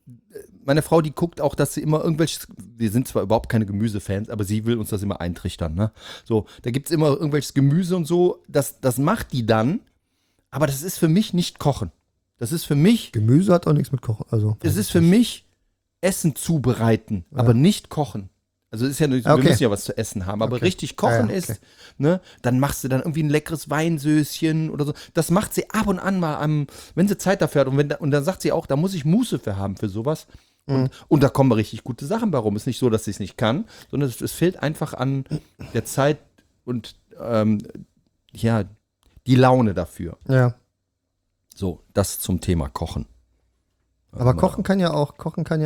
meine Frau, die guckt auch, dass sie immer irgendwelches, wir sind zwar überhaupt keine Gemüsefans, aber sie will uns das immer eintrichtern, ne? So, da gibt's immer irgendwelches Gemüse und so, das macht die dann, aber das ist für mich nicht Kochen. Das ist für mich, Gemüse hat auch nichts mit Kochen. Also, es ist für mich Essen zubereiten, aber nicht kochen. Also es ist ja nur, Okay. wir müssen ja was zu essen haben, aber Okay. richtig kochen Ja, okay. ist, ne, dann machst du dann irgendwie ein leckeres Weinsößchen oder so. Das macht sie ab und an mal, wenn sie Zeit dafür hat. Und dann sagt sie auch, da muss ich Muße für haben für sowas. Und da kommen richtig gute Sachen bei rum. Es ist nicht so, dass ich es nicht kann, sondern es fehlt einfach an der Zeit und die Laune dafür. Ja. So, das zum Thema Kochen. Aber Kochen kann ja auch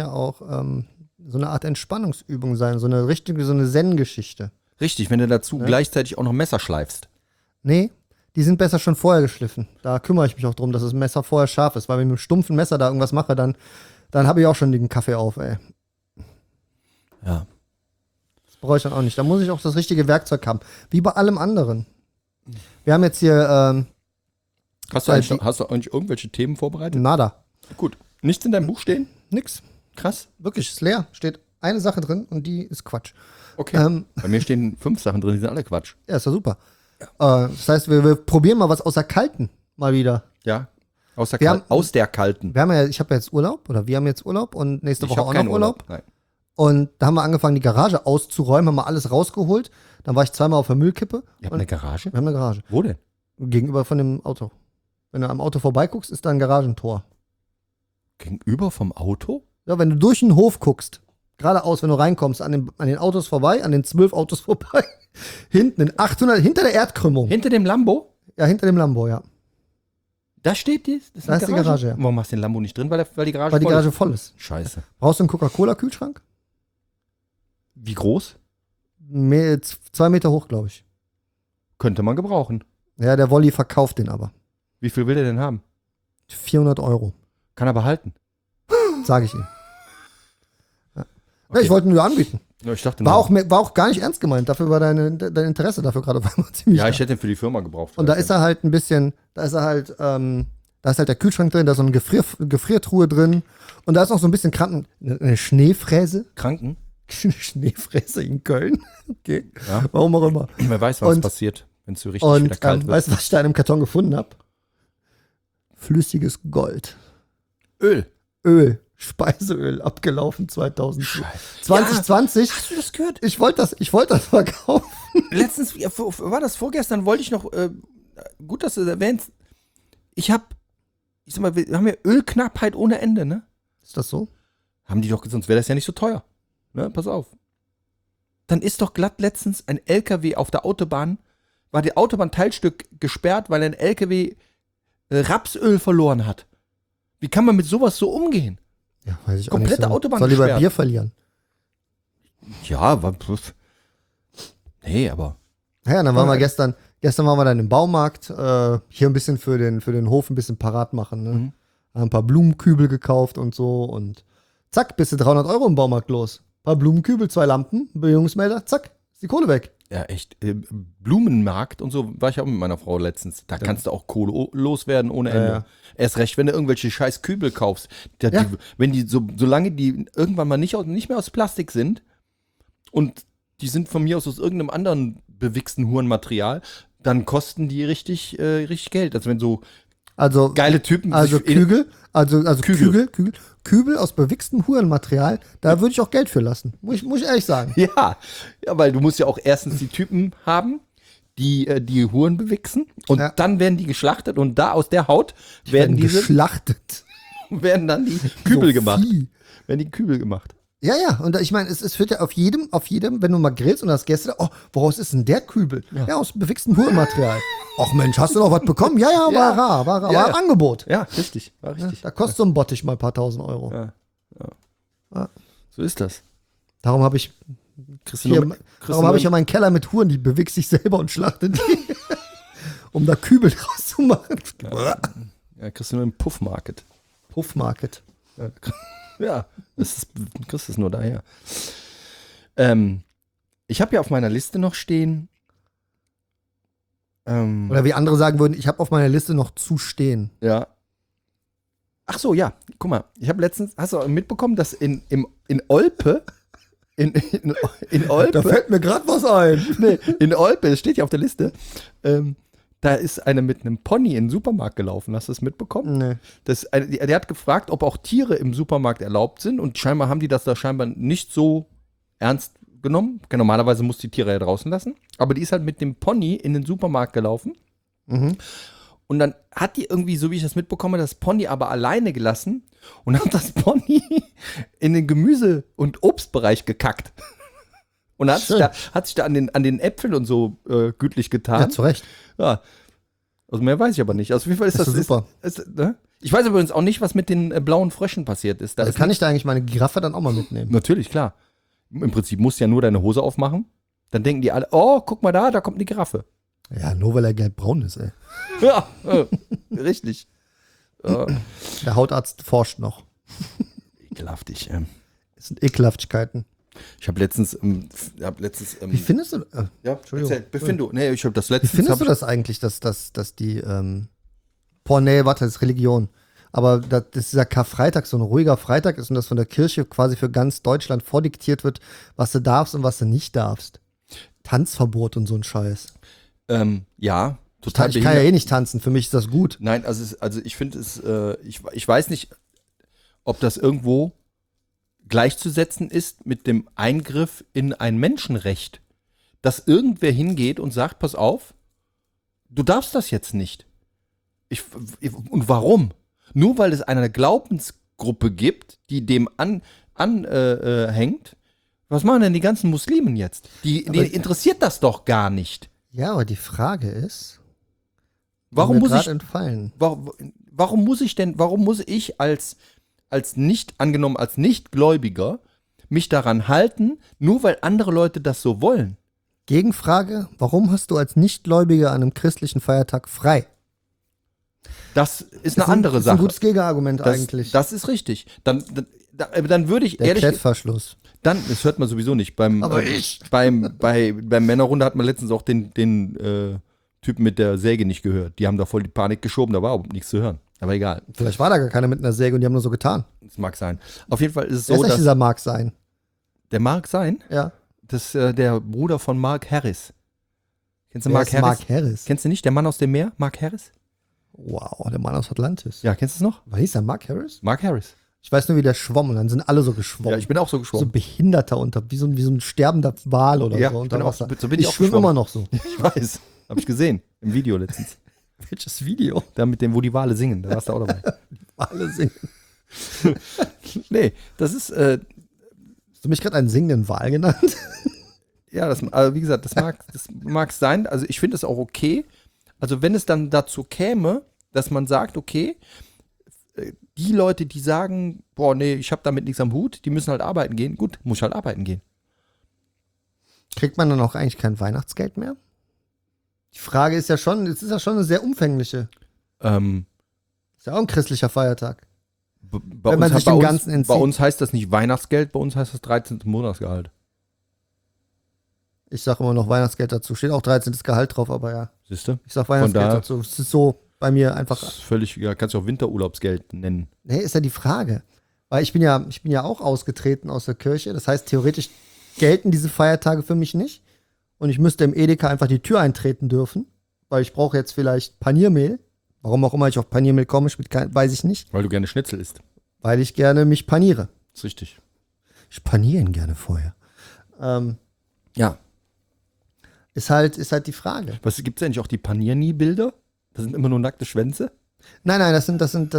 so eine Art Entspannungsübung sein, so eine Zen-Geschichte. Richtig, wenn du dazu gleichzeitig auch noch Messer schleifst. Nee, die sind besser schon vorher geschliffen. Da kümmere ich mich auch drum, dass das Messer vorher scharf ist, weil wenn ich mit einem stumpfen Messer da irgendwas mache, dann habe ich auch schon den Kaffee auf, ey. Ja. Das brauche ich dann auch nicht. Da muss ich auch das richtige Werkzeug haben. Wie bei allem anderen. Wir haben jetzt hier Hast du eigentlich irgendwelche Themen vorbereitet? nada. Gut. Nichts in deinem Buch stehen? Nix. Krass. Wirklich, ist leer. Steht eine Sache drin und die ist Quatsch. Okay. Bei mir stehen 5 Sachen drin, die sind alle Quatsch. Ja, ist ja super. Das heißt, wir probieren mal was außer Kalten mal wieder. Ja. Aus der Kalten. Ich habe ja jetzt Urlaub, oder wir haben jetzt Urlaub und nächste Woche hab auch keinen noch Urlaub. Nein. Und da haben wir angefangen, die Garage auszuräumen, haben wir alles rausgeholt. Dann war ich zweimal auf der Müllkippe. Ihr habt eine Garage? Wir haben eine Garage. Wo denn? Gegenüber von dem Auto. Wenn du am Auto vorbeiguckst, ist da ein Garagentor. Gegenüber vom Auto? Ja, wenn du durch den Hof guckst, geradeaus, wenn du reinkommst, an den Autos vorbei, an den 12 Autos vorbei, hinten in 800, hinter der Erdkrümmung. Hinter dem Lambo? Ja, hinter dem Lambo, ja. Da steht die? Da ist die Garage, ja. Warum machst du den Lambo nicht drin? Weil die Garage Weil die voll Garage voll ist. Scheiße. Brauchst du einen Coca-Cola-Kühlschrank? Wie groß? 2 Meter hoch, glaube ich. Könnte man gebrauchen. Ja, der Wolli verkauft den aber. Wie viel will der denn haben? 400 €. Kann er behalten. Sage ich ihm. Ja. Okay. Ja, ich wollte ihn nur anbieten. Ja, ich dachte War auch gar nicht ernst gemeint. Dafür war dein Interesse dafür gerade auf einmal ziemlich. Ja, da. ich hätte ihn für die Firma gebraucht. Und da ist er halt ein bisschen, da ist halt der Kühlschrank drin, da ist so eine Gefriertruhe drin und da ist auch so ein bisschen eine Schneefräse. Kranken? Schneefräse in Köln. Okay. Ja. Warum auch immer. Wer weiß, was Und- passiert, wenn es so richtig wieder kalt wird. weißt du, was ich da in einem Karton gefunden habe? Flüssiges Gold. Öl. Speiseöl, abgelaufen 2020. Hast du das gehört? Ich wollte das verkaufen. Letztens, war das vorgestern, wollte ich noch, gut, dass du das erwähnst, ich sag mal, wir haben ja Ölknappheit ohne Ende, ne? Ist das so? Haben die doch, sonst wäre das ja nicht so teuer. Ne, pass auf. Dann ist doch glatt letztens ein LKW auf der Autobahn, war die Autobahnteilstück gesperrt, weil ein LKW Rapsöl verloren hat. Wie kann man mit sowas so umgehen? Ja, weiß ich Komplette auch nicht. Autobahn Soll lieber gesperrt. Bier verlieren. Ja, nee, aber. Ja, dann waren wir gestern waren wir dann im Baumarkt, hier ein bisschen für den Hof ein bisschen parat machen. Ne? Mhm. Haben ein paar Blumenkübel gekauft und so und zack, bist du 300 € im Baumarkt los. Ein paar Blumenkübel, 2 Lampen, Bewegungsmelder, zack, ist die Kohle weg. Ja, echt. Blumenmarkt und so war ich auch mit meiner Frau letztens. Da kannst du auch Kohle loswerden ohne Ende. Ja. Erst recht, wenn du irgendwelche scheiß Kübel kaufst. Wenn die solange die irgendwann mal nicht mehr aus Plastik sind und die sind von mir aus irgendeinem anderen bewichsten Hurenmaterial, dann kosten die richtig Geld. Also wenn so Also geile Typen Also sich Kügel Kügel. Kübel aus bewachstem Hurenmaterial, da würde ich auch Geld für lassen. Muss ich ehrlich sagen. Ja, weil du musst ja auch erstens die Typen haben, die Huren bewichsen und Ja. dann werden die geschlachtet und da aus der Haut werden geschlachtet. dann die Kübel So gemacht. Vieh. Werden die Kübel gemacht. Ja, und ich meine, es wird ja auf jedem, wenn du mal grillst und hast Gäste, oh, woraus ist denn der Kübel? Ja, aus bewachstem Hurenmaterial. Ach Mensch, hast du noch was bekommen? Ja, war rar, Ja. war ein Angebot. Ja, richtig. War richtig. Da kostet so ein Bottich mal ein paar tausend Euro. Ja. So ist das. Darum habe ich ja meinen Keller mit Huren, die bewegt sich selber und schlachtet die. Um da Kübel draus zu machen. Ja, kriegst du nur im Puffmarket. Puffmarket. Ja, kriegst es nur daher. Ich habe ja auf meiner Liste noch stehen. Oder wie andere sagen würden, ich habe auf meiner Liste noch zu stehen. Ja. Ach so, ja. Guck mal, ich habe letztens, hast du mitbekommen, dass in Olpe, in Olpe, Da fällt mir gerade was ein. nee, in Olpe, das steht ja auf der Liste, da ist einer mit einem Pony in den Supermarkt gelaufen. Hast du das mitbekommen? Nee. Der hat gefragt, ob auch Tiere im Supermarkt erlaubt sind und scheinbar haben die das da scheinbar nicht so ernst genommen. Normalerweise muss die Tiere ja draußen lassen. Aber die ist halt mit dem Pony in den Supermarkt gelaufen. Mhm. Und dann hat die irgendwie, so wie ich das mitbekomme, das Pony aber alleine gelassen und hat das Pony in den Gemüse- und Obstbereich gekackt. Und hat sich da an den Äpfeln und so gütlich getan. Ja, zu Recht. Ja. Also mehr weiß ich aber nicht. Also auf jeden Fall ist das super. Ne? Ich weiß übrigens auch nicht, was mit den blauen Fröschen passiert ist. Da Also ist kann ich da eigentlich meine Giraffe dann auch mal mitnehmen? Natürlich, klar. Im Prinzip musst du ja nur deine Hose aufmachen. Dann denken die alle, oh, guck mal da kommt eine Giraffe. Ja, nur weil er gelb-braun ist, ey. Ja, richtig. Der Hautarzt forscht noch. Ekelhaftig. Das sind Ekelhaftigkeiten. Ich habe letztens, Wie findest du, ja, Entschuldigung. befind du. Nee, ich habe das wie letztens. findest du das eigentlich, dass die, nee, warte, das ist Religion. Aber dass dieser Karfreitag so ein ruhiger Freitag ist und das von der Kirche quasi für ganz Deutschland vordiktiert wird, was du darfst und was du nicht darfst. Tanzverbot und so ein Scheiß. Ja, total. Ich kann ja eh nicht tanzen, für mich ist das gut. Nein, also ich finde es, ich weiß nicht, ob das irgendwo gleichzusetzen ist mit dem Eingriff in ein Menschenrecht. Dass irgendwer hingeht und sagt, pass auf, du darfst das jetzt nicht. Und warum? Nur weil es eine Glaubensgruppe gibt, die dem anhängt. Was machen denn die ganzen Muslimen jetzt? Die interessiert das doch gar nicht. Ja, aber die Frage ist, Warum muss ich entfallen? warum muss ich als Nichtgläubiger mich daran halten, nur weil andere Leute das so wollen? Gegenfrage, warum hast du als Nichtgläubiger an einem christlichen Feiertag frei? Das ist eine andere Das ist Sache. ein gutes Gegenargument eigentlich. Das ist richtig. Dann würde ich Der ehrlich Klettverschluss. das hört man sowieso nicht. Beim Männerrunde hat man letztens auch den Typen mit der Säge nicht gehört. Die haben da voll die Panik geschoben, da war auch nichts zu hören. Aber egal, Vielleicht war da gar keiner mit einer Säge und die haben nur so getan. das mag sein. Auf jeden Fall ist es Wer so, ist eigentlich dass dieser Mark sein? der mag sein, Ja. das ist der Bruder von Mark Harris. Kennst du Wer Mark ist Harris? Mark Harris? Kennst du nicht? Der Mann aus dem Meer? Mark Harris? Wow, der Mann aus Atlantis. Ja, kennst du es noch? Was hieß der Mark Harris? Mark Harris. Ich weiß nur, wie der schwamm und dann sind alle so geschwommen. Ja, ich bin auch so so geschwommen. Behinderter wie so ein sterbender Wal oder Ja, so ich unter bin auch- Wasser. so bin ich auch schwimme geschwommen. immer noch so. Ich weiß. Hab ich gesehen. Im Video letztens. Welches Video? Da mit dem, wo die Wale singen. Da warst du auch dabei. Alle singen. Nee, das ist, Hast du mich gerade einen singenden Wal genannt? ja, also wie gesagt, das mag sein. Also ich finde es auch okay. Also wenn es dann dazu käme, dass man sagt, okay, die Leute, die sagen, boah, nee, ich habe damit nichts am Hut, die müssen halt arbeiten gehen. Gut, muss ich halt arbeiten gehen. Kriegt man dann auch eigentlich kein Weihnachtsgeld mehr? Die Frage ist ja schon, es ist ja schon eine sehr umfängliche. Ist ja auch ein christlicher Feiertag. Bei Wenn man sich dem Ganzen bei entzieht. uns heißt das nicht Weihnachtsgeld, bei uns heißt das 13. Monatsgehalt. Ich sage immer noch Weihnachtsgeld dazu. Steht auch 13. Gehalt drauf, aber ja. Siehst du? Ich sag Weihnachtsgeld daher- dazu. Es ist so bei mir einfach. Das ist völlig, ja, kannst du auch Winterurlaubsgeld nennen. Nee, ist ja die Frage. Weil ich bin ja auch ausgetreten aus der Kirche. Das heißt, theoretisch gelten diese Feiertage für mich nicht. Und ich müsste im Edeka einfach die Tür eintreten dürfen. Weil ich brauche jetzt vielleicht Paniermehl. Warum auch immer ich auf Paniermehl komme, weiß ich nicht. Weil du gerne Schnitzel isst. Weil ich gerne mich paniere. Das ist richtig. Ich paniere ihn gerne vorher. Ja. Ist halt die Frage. Was gibt's eigentlich auch die Panierni-Bilder? Das sind immer nur nackte Schwänze? Nein, das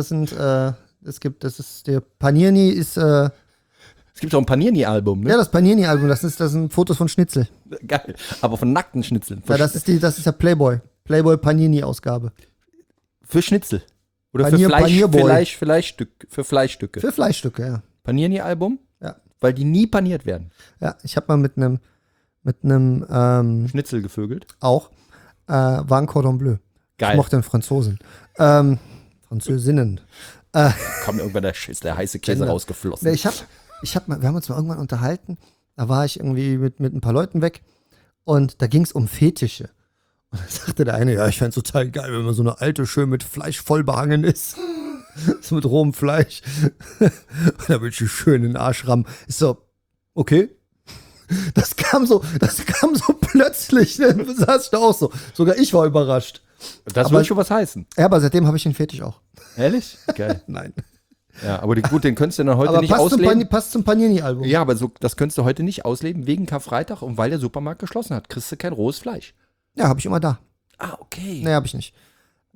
ist der Panierni ist, ja, Es gibt auch ein Panierni-Album, ne? das Panierni-Album, das sind Fotos von Schnitzel. Geil. Aber von nackten Schnitzeln. Ja, das ist der Playboy Panini-Ausgabe. Für Schnitzel. Oder Panierboy. für Fleischstücke. Für Fleischstücke, ja. Panierni-Album? Ja. Weil die nie paniert werden. Ja, ich habe mal mit einem Schnitzel gevögelt. auch war ein Cordon Bleu. Geil. Ich mochte den Franzosen. Französinnen. Kommt irgendwann der heiße Käse Genau. rausgeflossen. Wir haben uns mal irgendwann unterhalten. Da war ich irgendwie mit ein paar Leuten weg und da ging es um Fetische. Und dann sagte der eine, ja, ich fände es total geil, wenn man so eine alte schön mit Fleisch voll behangen ist. So mit rohem Fleisch. Und da will ich schön in den Arsch rammen. Ist so, okay. Das kam so plötzlich. Ne? Saß ich da auch so. Sogar ich war überrascht. Das aber- würde schon was heißen. Ja, aber seitdem habe ich den Fetisch auch. Ehrlich? Geil. Nein. Ja, aber gut, den könntest du dann heute Aber nicht passt ausleben. zum Panini-Album. Ja, aber das könntest du heute nicht ausleben wegen Karfreitag und weil der Supermarkt geschlossen hat. Kriegst du kein rohes Fleisch. Ja, habe ich immer da. Ah, okay. Nee, habe ich nicht.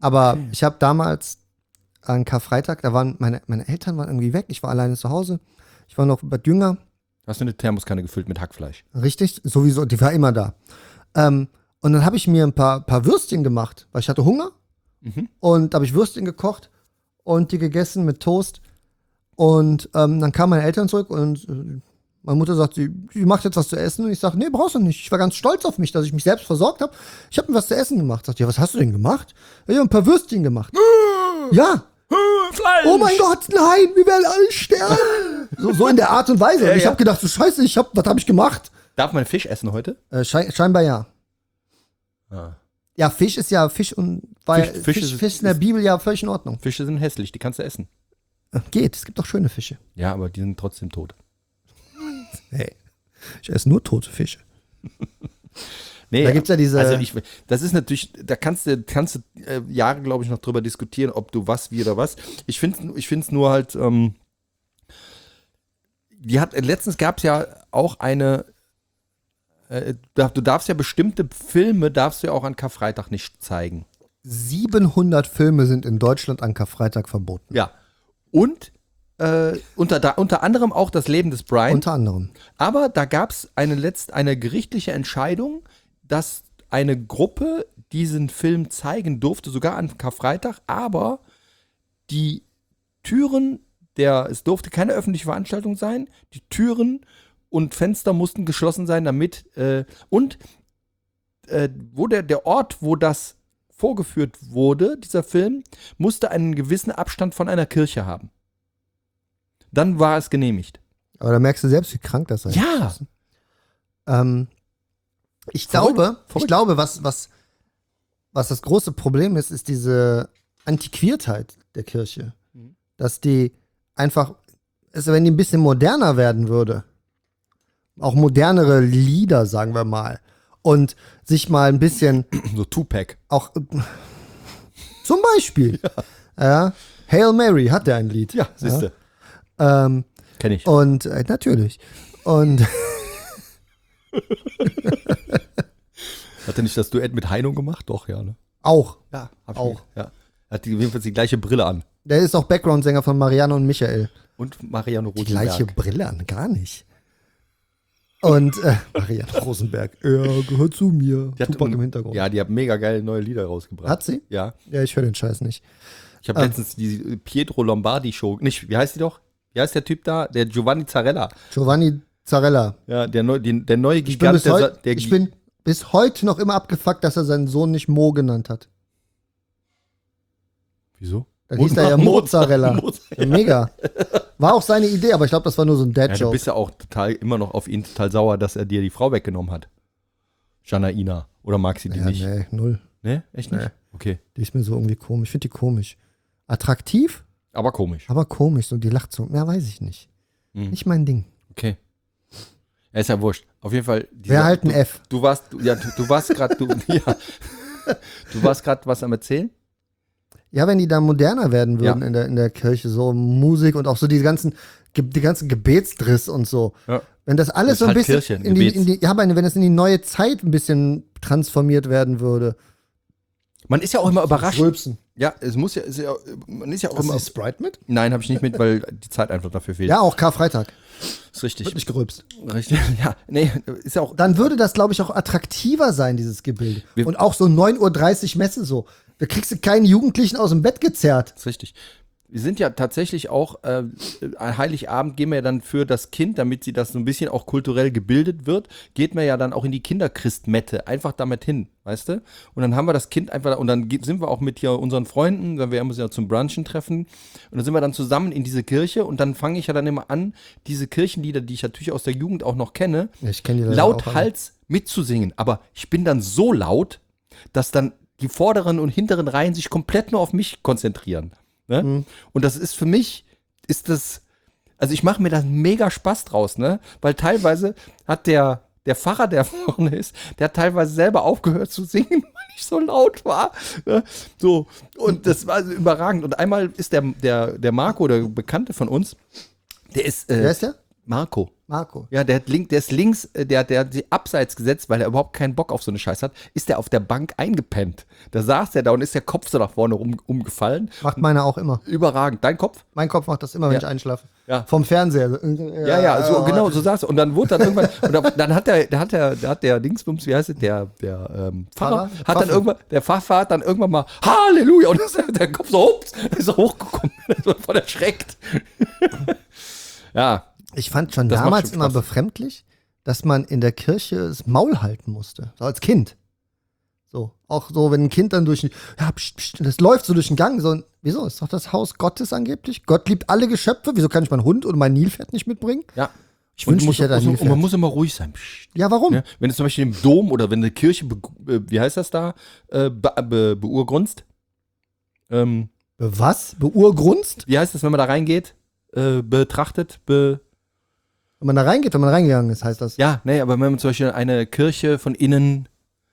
Aber ich habe damals an Karfreitag, da waren meine Eltern waren irgendwie weg, ich war alleine zu Hause. Ich war noch Bad Jünger, Hast du eine Thermoskanne gefüllt mit Hackfleisch? richtig, sowieso, die war immer da. Und dann habe ich mir ein paar Würstchen gemacht, weil ich hatte Hunger. Und da habe ich Würstchen gekocht und die gegessen mit Toast. Und dann kamen meine Eltern zurück und meine Mutter sagt, sie macht jetzt was zu essen. Und ich sage, nee, brauchst du nicht. Ich war ganz stolz auf mich, dass ich mich selbst versorgt habe. Ich habe mir was zu essen gemacht. Sagt, ja, was hast du denn gemacht? Ich habe ein paar Würstchen gemacht. Ja. Fleisch! Oh mein Gott, nein, wir werden alle sterben. So in der Art und Weise. Und ich habe gedacht, so scheiße, was habe ich gemacht? Darf man Fisch essen heute? Scheinbar ja. Ah. Ja, Fisch ist ja Fisch und Fisch in der Bibel ja völlig in Ordnung. Fische sind hässlich, die kannst du essen. Geht, es gibt auch schöne Fische. Ja, aber die sind trotzdem tot. Hey, ich esse nur tote Fische. Nee, Da gibt's ja diese- Also das ist natürlich, da kannst du Jahre, glaube ich, noch drüber diskutieren, ob du was, wie oder was. Ich find's nur halt, letztens gab es ja auch eine, du darfst ja bestimmte Filme, darfst du ja auch an Karfreitag nicht zeigen. 700 Filme sind in Deutschland an Karfreitag verboten. Ja. Und unter anderem auch das Leben des Brian. Unter anderem. Aber da gab es eine gerichtliche Entscheidung, dass eine Gruppe diesen Film zeigen durfte, sogar an Karfreitag, aber die Türen, es durfte keine öffentliche Veranstaltung sein, die Türen und Fenster mussten geschlossen sein, damit wo der Ort, wo das vorgeführt wurde, dieser Film, musste einen gewissen Abstand von einer Kirche haben. Dann war es genehmigt. Aber da merkst du selbst, wie krank das ist. Ja. Ich Verrückt. glaube, was das große Problem ist, ist diese Antiquiertheit der Kirche. Dass die einfach, also wenn die ein bisschen moderner werden würde, auch modernere Lieder, sagen wir mal, und sich mal ein bisschen So Tupac. auch zum Beispiel, ja, Hail Mary hat der ein Lied. Ja, siehste. Kenn ich. Und natürlich. Und Hat er nicht das Duett mit Heino gemacht? Doch, ja, ne? auch. Ja, Auch. Ja. Hat jedenfalls die gleiche Brille an. Der ist auch Background-Sänger von Marianne und Michael. Und Marianne Die Rosenberg. gleiche Brille an, gar nicht. Und Marianne Rosenberg, er gehört zu mir. Die hat Tupac im Hintergrund. Ja, die hat mega geile neue Lieder rausgebracht. Hat sie? Ja. Ja, ich höre den Scheiß nicht. Ich habe letztens die Pietro Lombardi Show, nicht, wie heißt die doch? Wie heißt der Typ da? Der Giovanni Zarella. Giovanni Zarella. Ja, der neue Ich bin, Gigant. bis heut, ich bin bis heute noch immer abgefuckt, dass er seinen Sohn nicht Mo genannt hat. Wieso? Dann hieß er ja Mozzarella. Mozzarella. Ja, mega. War auch seine Idee, aber ich glaube, das war nur so ein Ja, du Dad-Joke. bist ja auch immer noch auf ihn total sauer, dass er dir die Frau weggenommen hat. Janaina. Oder magst du die Ja, nicht? nee, null. Ne? Echt nicht? Nee. Okay. Die ist mir so irgendwie komisch. Ich finde die komisch. Attraktiv, Aber komisch. aber komisch. So, die lacht so. Ja, weiß ich nicht. Mhm. Nicht mein Ding. Okay. Ja, ist ja wurscht. Auf jeden Fall. Wer halt ein F? Du warst gerade, du warst gerade was am Erzählen? Ja, wenn die da moderner werden würden Ja. in der Kirche, so Musik und auch so die ganzen Gebetsdriss und so. Ja. Wenn das alles Das so ist ein halt bisschen Kirche, wenn das in die neue Zeit ein bisschen transformiert werden würde. Man ist ja auch immer überrascht. Rülpsen. Ja, man ist ja auch immer. Sprite mit? Nein, habe ich nicht mit, weil die Zeit einfach dafür fehlt. Ja, auch Karfreitag. Ist richtig. Wird nicht gerülpst. Richtig. Ja, nee, ist ja auch. Dann würde das, glaube ich, auch attraktiver sein, dieses Gebilde. Wir- Und auch so 9:30 Uhr Messe so. Da kriegst du keinen Jugendlichen aus dem Bett gezerrt. Ist richtig. Wir sind ja tatsächlich auch, an Heiligabend gehen wir ja dann für das Kind, damit sie das so ein bisschen auch kulturell gebildet wird, geht man ja dann auch in die Kinderchristmette, einfach damit hin, weißt du? Und dann haben wir das Kind einfach, und dann sind wir auch mit hier unseren Freunden, weil wir uns ja zum Brunchen treffen, und dann sind wir dann zusammen in diese Kirche, und dann fange ich ja dann immer an, diese Kirchenlieder, die ich natürlich aus der Jugend auch noch kenne, Ja, ich kenne die leider auch alle. lauthals mitzusingen. Aber ich bin dann so laut, dass dann die vorderen und hinteren Reihen sich komplett nur auf mich konzentrieren. Ne? Und das ist für mich, also ich mache mir da mega Spaß draus, ne? Weil teilweise hat der Pfarrer, der vorne ist, der hat teilweise selber aufgehört zu singen, weil ich so laut war. Ne? So, und das war also überragend. Und einmal ist der Marco, der Bekannte von uns, der ist Wer ist der? Marco. Marco. Ja, der ist links, der hat sie abseits gesetzt, weil er überhaupt keinen Bock auf so eine Scheiße hat, ist der auf der Bank eingepennt. Da saß der da und ist der Kopf so nach vorne umgefallen. Macht meiner auch immer. Überragend. Dein Kopf? Mein Kopf macht das immer, wenn Ja. ich einschlafe. Ja. Vom Fernseher. Ja, so, genau, so saß er. Und dann wurde dann irgendwann, und dann hat der Dingsbums, wie heißt es, der Pfarrer, hat dann irgendwann, der Pfarrer hat dann irgendwann mal Halleluja, und dann ist der Kopf so, ups, ist so hochgekommen, so voll erschreckt. Ja. Ich fand schon Das macht damals schon immer Spaß. befremdlich, dass man in der Kirche das Maul halten musste. So als Kind. So. Auch so, wenn ein Kind dann das läuft so durch den Gang. So, wieso? Ist doch das Haus Gottes angeblich? Gott liebt alle Geschöpfe. Wieso kann ich meinen Hund oder mein Nilpferd nicht mitbringen? Ja. Ich wünschte, ich hätte ein und man Nilpferd. muss immer ruhig sein. Psst. Ja, warum? Ja, wenn du zum Beispiel im Dom oder wenn eine Kirche, wie heißt das da, beurgrunzt? Was? Beurgrunzt? Wie heißt das, wenn man da reingeht? Betrachtet? Wenn man da reingeht, wenn man reingegangen ist, heißt das. Ja, nee, aber wenn man zum Beispiel eine Kirche von innen,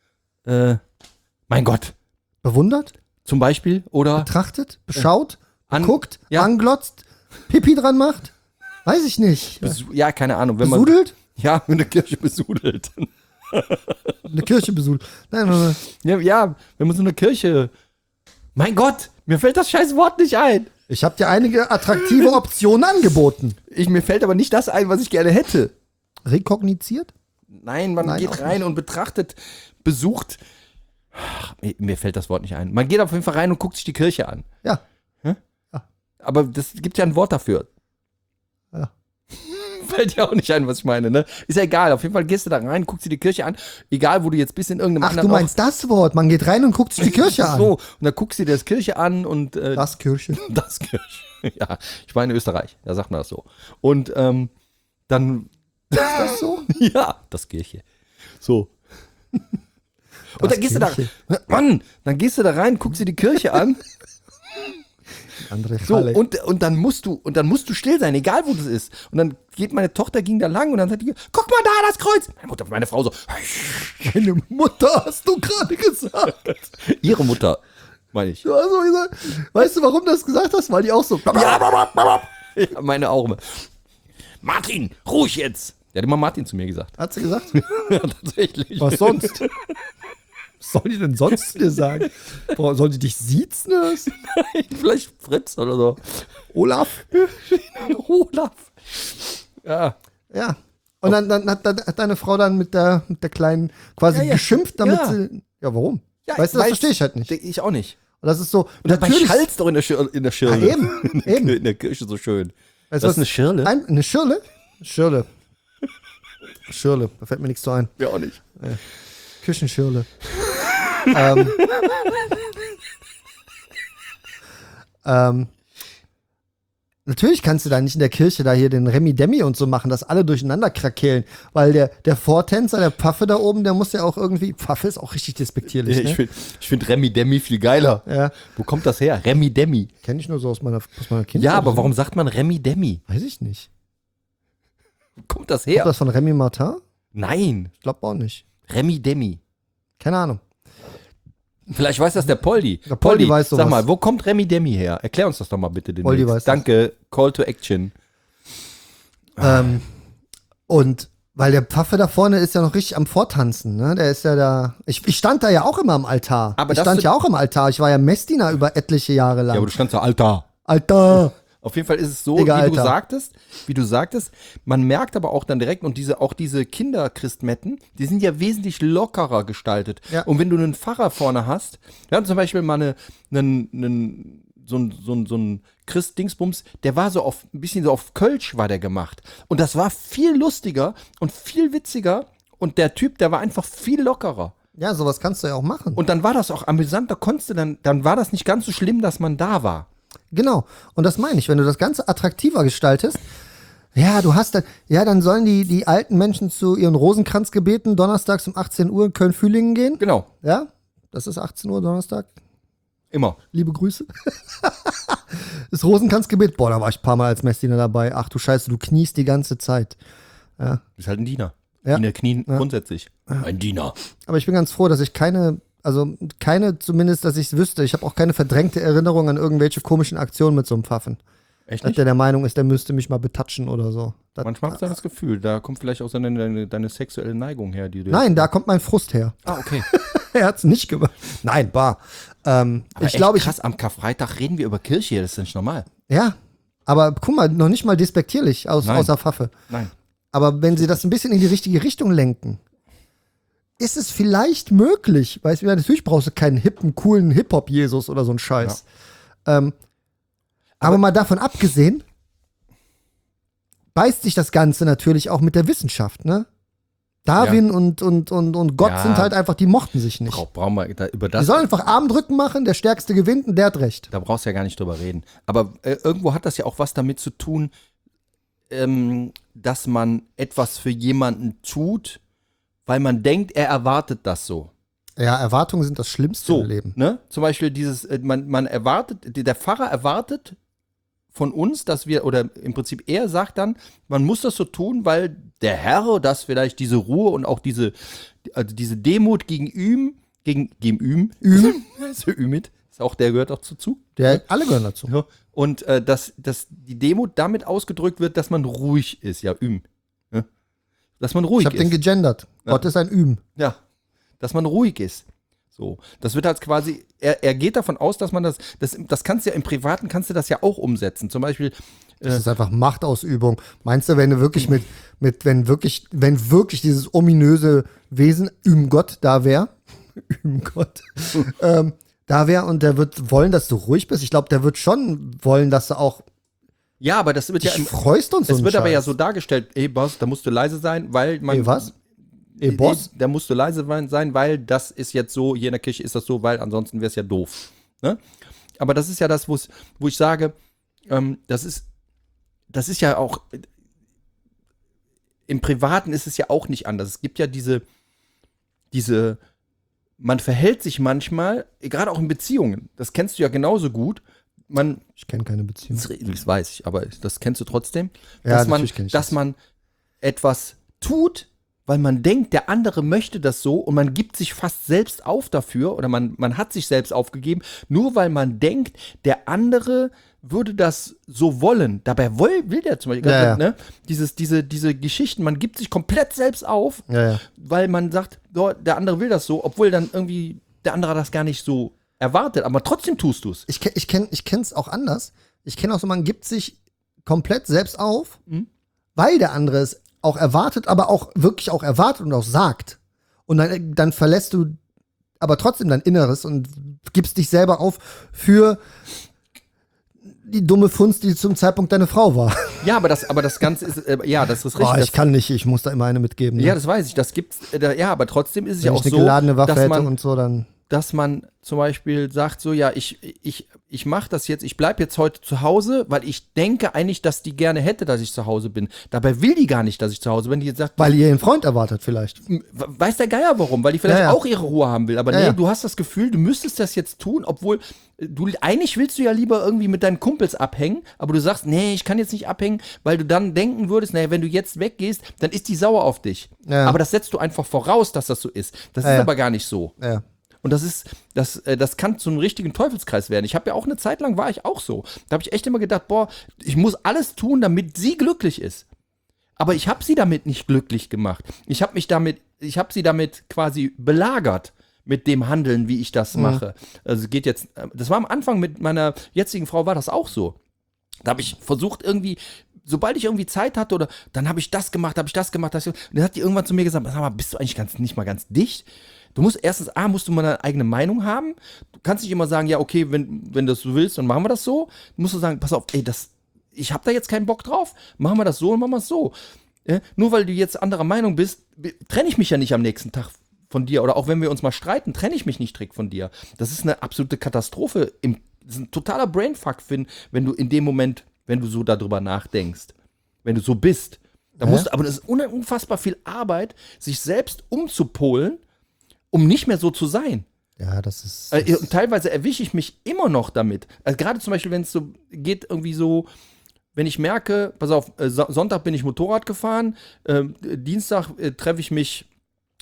mein Gott, Bewundert? zum Beispiel, oder Betrachtet? Beschaut? an- Guckt? ja. Anglotzt? Pipi dran macht? Weiß ich nicht. ja, keine Ahnung, wenn man, Besudelt? ja, eine Kirche besudelt. Eine Kirche besudelt. Nein. Ja, wenn man so eine Kirche, mein Gott, mir fällt das scheiß Wort nicht ein. Ich habe dir einige attraktive Optionen angeboten. Mir fällt aber nicht das ein, was ich gerne hätte. Rekogniziert? Nein, man Nein, geht auch rein und betrachtet, besucht. Ach, mir fällt das Wort nicht ein. Man geht auf jeden Fall rein und guckt sich die Kirche an. Ja. Aber das gibt ja ein Wort dafür. Ja. Fällt ja auch nicht ein, was ich meine, ne? Ist ja egal. Auf jeden Fall gehst du da rein, guckst dir die Kirche an. Egal, wo du jetzt bist in irgendeinem Ach, anderen du meinst das Wort. Man geht rein und guckt sich die Kirche Ort. an. So, und dann guckst du dir das Kirche an und Das Kirche. das Kirche. Ja, ich war in Österreich. Da sagt man das so. Und dann Ist das so? ja, das Kirche. So. Und dann gehst du da, Kirche. Mann, dann gehst du da rein, guckst dir die Kirche an. Andere So, Halle. und dann musst du still sein, egal wo das ist. Und dann geht meine Tochter ging da lang und dann sagt die, guck mal da, das Kreuz. Meine Frau so, Meine Mutter hast du gerade gesagt. ihre Mutter, meine ich. Du hast so gesagt. Weißt du, warum du das gesagt hast? Weil die auch so. Ja, meine auch immer. Martin, ruhig jetzt. Der hat immer Martin zu mir gesagt. Hat sie gesagt? Ja, tatsächlich. Was sonst? Was soll die denn sonst zu dir sagen? Boah, soll die dich siezen? Oder was? Vielleicht Fritz oder so. Olaf? Olaf. Ja. Ja. Und dann hat deine Frau dann mit der Kleinen quasi Ja. geschimpft, damit Ja. sie. Ja, warum? Ja, weißt du, das verstehe ich halt nicht. Ich auch nicht. Und das ist so. Und dabei schalt's doch in der Schirle. Ja, eben, eben. In der Kirche so schön. Weißt du, Das ist eine Schirle? Eine Schirle? Schirle. Schirle. Da fällt mir nichts zu ein. Ja, auch nicht. Küchenschirle. Natürlich kannst du da nicht in der Kirche da hier den Remi-Demi und so machen, dass alle durcheinander krakeelen. Weil der Vortänzer, der Pfaffe da oben, der muss ja auch irgendwie. Pfaffe ist auch richtig despektierlich, Ja, ne? ich find Remi Demi viel geiler. Ja. Wo kommt das her? Remi Demi. Kenn ich nur so aus meiner Kindheit. Ja, aber warum sagt man Remi Demi? Weiß ich nicht. Wo kommt das Kommt her? das von Remy Martin? Nein. Ich glaube auch nicht. Remi Demi. Keine Ahnung. Vielleicht weiß das der Poldi. Der Poldi weiß sowas. Sag mal, wo kommt Remi Demi her? Erklär uns das doch mal bitte. Poldi weiß das. Danke. Call to Action. Und weil der Pfaffe da vorne ist ja noch richtig am Vortanzen, ne? Der ist ja da. Ich stand da ja auch immer am Altar. Aber ich das stand du- ja auch im Altar. Ich war ja Messdiener über etliche Jahre lang. Ja, aber du standst da, Alter. Alter! Auf jeden Fall ist es so, Digga, wie Alter. du sagtest, man merkt aber auch dann direkt, und diese Kinderchristmetten, die sind ja wesentlich lockerer gestaltet. Ja. Und wenn du einen Pfarrer vorne hast, wir hatten zum Beispiel mal so ein Christ-Dingsbums, der war so ein bisschen so auf Kölsch war der gemacht. Und das war viel lustiger und viel witziger, und der Typ, der war einfach viel lockerer. Ja, sowas kannst du ja auch machen. Und dann war das auch amüsant, da konntest du dann war das nicht ganz so schlimm, dass man da war. Genau. Und das meine ich, wenn du das Ganze attraktiver gestaltest, ja, dann sollen die alten Menschen zu ihren Rosenkranzgebeten donnerstags um 18 Uhr in Köln-Fühlingen gehen. Genau, Ja, das ist 18 Uhr Donnerstag. immer. Liebe Grüße. Das Rosenkranzgebet, boah, da war ich ein paar Mal als Messdiener dabei. Ach du Scheiße, du kniest die ganze Zeit. Du bist halt ein Diener. Ja. Diener knien grundsätzlich. Ein Diener. Aber ich bin ganz froh, dass ich keine zumindest, dass ich es wüsste. Ich habe auch keine verdrängte Erinnerung an irgendwelche komischen Aktionen mit so einem Pfaffen. Echt dass nicht? der der Meinung ist, der müsste mich mal betatschen oder so. Das, Manchmal habe ich das Gefühl, da kommt vielleicht auch deine sexuelle Neigung her, die du nein, da kommt mein Frust her. Ah, okay. Er hat's nicht gemacht. Nein, bar. Ich glaube, krass, am Karfreitag reden wir über Kirche hier, das ist nicht normal. ja, aber guck mal, noch nicht mal despektierlich Nein. außer Pfaffe. Nein. Aber wenn sie das ein bisschen in die richtige Richtung lenken, ist es vielleicht möglich, weißt du, natürlich brauchst du keinen hippen, coolen Hip-Hop-Jesus oder so einen Scheiß. Aber mal davon abgesehen, beißt sich das Ganze natürlich auch mit der Wissenschaft, ne? Darwin und Gott Ja. sind halt einfach, die mochten sich nicht. Brauchen wir über Die das. sollen einfach Armdrücken machen, der Stärkste gewinnt und der hat recht. Da brauchst du ja gar nicht drüber reden. Aber irgendwo hat das ja auch was damit zu tun, dass man etwas für jemanden tut, weil man denkt, er erwartet das so. Ja, Erwartungen sind das Schlimmste So, im Leben. ne? Zum Beispiel dieses, man erwartet, der Pfarrer erwartet von uns, dass wir, oder im Prinzip er sagt dann, man muss das so tun, weil der Herr, das vielleicht diese Ruhe und auch diese Demut gegen ihm, also Ümit, ist auch, der gehört auch zu. Alle gehören dazu. Ja. Und dass die Demut damit ausgedrückt wird, dass man ruhig ist, ja, ja? Dass man ruhig Ich habe den ist. gegendert. Ja. Gott ist ein Üm. Ja, dass man ruhig ist. So, das wird halt quasi, er geht davon aus, dass man das kannst du ja im Privaten, kannst du das ja auch umsetzen. Zum Beispiel, Das ist einfach Machtausübung. Meinst du, wenn du wirklich wenn wirklich dieses ominöse Wesen, Gott da wäre, Gott, da wäre und der wird wollen, dass du ruhig bist? Ich glaube, der wird schon wollen, dass du auch ja, aber das wird ja, dich freust und so. es einen wird aber ja Scheiß. so dargestellt, ey Boss, da musst du leise sein, weil man. Was? Boss? Da musst du leise sein, weil das ist jetzt so, hier in der Kirche ist das so, weil ansonsten wäre es ja doof. Ne? Aber das ist ja das, wo ich sage, das ist ja auch, im Privaten ist es ja auch nicht anders. Es gibt ja diese, man verhält sich manchmal, gerade auch in Beziehungen, das kennst du ja genauso gut, Ich kenne keine Beziehung. das weiß ich, aber das kennst du trotzdem, Ja, dass natürlich kenn ich das. man etwas tut, weil man denkt, der andere möchte das so und man gibt sich fast selbst auf dafür oder man hat sich selbst aufgegeben, nur weil man denkt, der andere würde das so wollen. Dabei will der zum Beispiel, Ja. ne? Diese Geschichten, man gibt sich komplett selbst auf, Ja. weil man sagt, oh, der andere will das so, obwohl dann irgendwie der andere das gar nicht so erwartet, aber trotzdem tust du es. Ich kenne es auch anders. Ich kenne auch so, man gibt sich komplett selbst auf, weil der andere es auch erwartet, aber auch wirklich auch erwartet und auch sagt. Und dann verlässt du aber trotzdem dein Inneres und gibst dich selber auf für die dumme Funst, die zum Zeitpunkt deine Frau war. Ja, aber das Ganze ist, ja, das ist richtig. Oh, ich das, kann nicht, ich muss da immer eine mitgeben. Ne? ja, das weiß ich, das gibt's, ja, aber trotzdem ist es ja Wenn auch ich eine so, geladene Waffe dass hätte man, und so, dann. dass man zum Beispiel sagt, so, ja, ich mache das jetzt, ich bleibe jetzt heute zu Hause, weil ich denke eigentlich, dass die gerne hätte, dass ich zu Hause bin. Dabei will die gar nicht, dass ich zu Hause bin. Die jetzt sagt, Weil ihr einen Freund erwartet vielleicht. weiß der Geier warum, weil die vielleicht Ja, ja. auch ihre Ruhe haben will. Aber Ja, nee, ja. du hast das Gefühl, du müsstest das jetzt tun, obwohl eigentlich willst du ja lieber irgendwie mit deinen Kumpels abhängen, aber du sagst, nee, ich kann jetzt nicht abhängen, weil du dann denken würdest, naja, wenn du jetzt weggehst, dann ist die sauer auf dich. Ja. Aber das setzt du einfach voraus, dass das so ist. Das Ja, ist ja. aber gar nicht so. Ja. Und das kann zu einem richtigen Teufelskreis werden. Ich habe ja auch eine Zeit lang, war ich auch so. Da habe ich echt immer gedacht, boah, ich muss alles tun, damit sie glücklich ist. Aber ich habe sie damit nicht glücklich gemacht. Ich habe sie damit quasi belagert mit dem Handeln, wie ich das mache. Also geht jetzt, das war am Anfang mit meiner jetzigen Frau war das auch so. Da habe ich versucht irgendwie, sobald ich irgendwie Zeit hatte oder dann habe ich das gemacht. Und dann hat die irgendwann zu mir gesagt, sag mal, bist du eigentlich nicht mal ganz dicht? Du musst erstens, musst du mal eine eigene Meinung haben. Du kannst nicht immer sagen, ja, okay, wenn du das so willst, dann machen wir das so. Du musst sagen, pass auf, ey, ich habe da jetzt keinen Bock drauf. Machen wir das so und machen wir es so. Ja? Nur weil du jetzt anderer Meinung bist, trenne ich mich ja nicht am nächsten Tag von dir. Oder auch wenn wir uns mal streiten, trenne ich mich nicht direkt von dir. Das ist eine absolute Katastrophe. Das ist ein totaler Brainfuck, wenn du in dem Moment, wenn du so darüber nachdenkst, wenn du so bist. Aber das ist unfassbar viel Arbeit, sich selbst umzupolen, um nicht mehr so zu sein. Ja, das ist. Und teilweise erwische ich mich immer noch damit. Also gerade zum Beispiel, wenn es so geht, irgendwie so, wenn ich merke, pass auf, Sonntag bin ich Motorrad gefahren, Dienstag treffe ich mich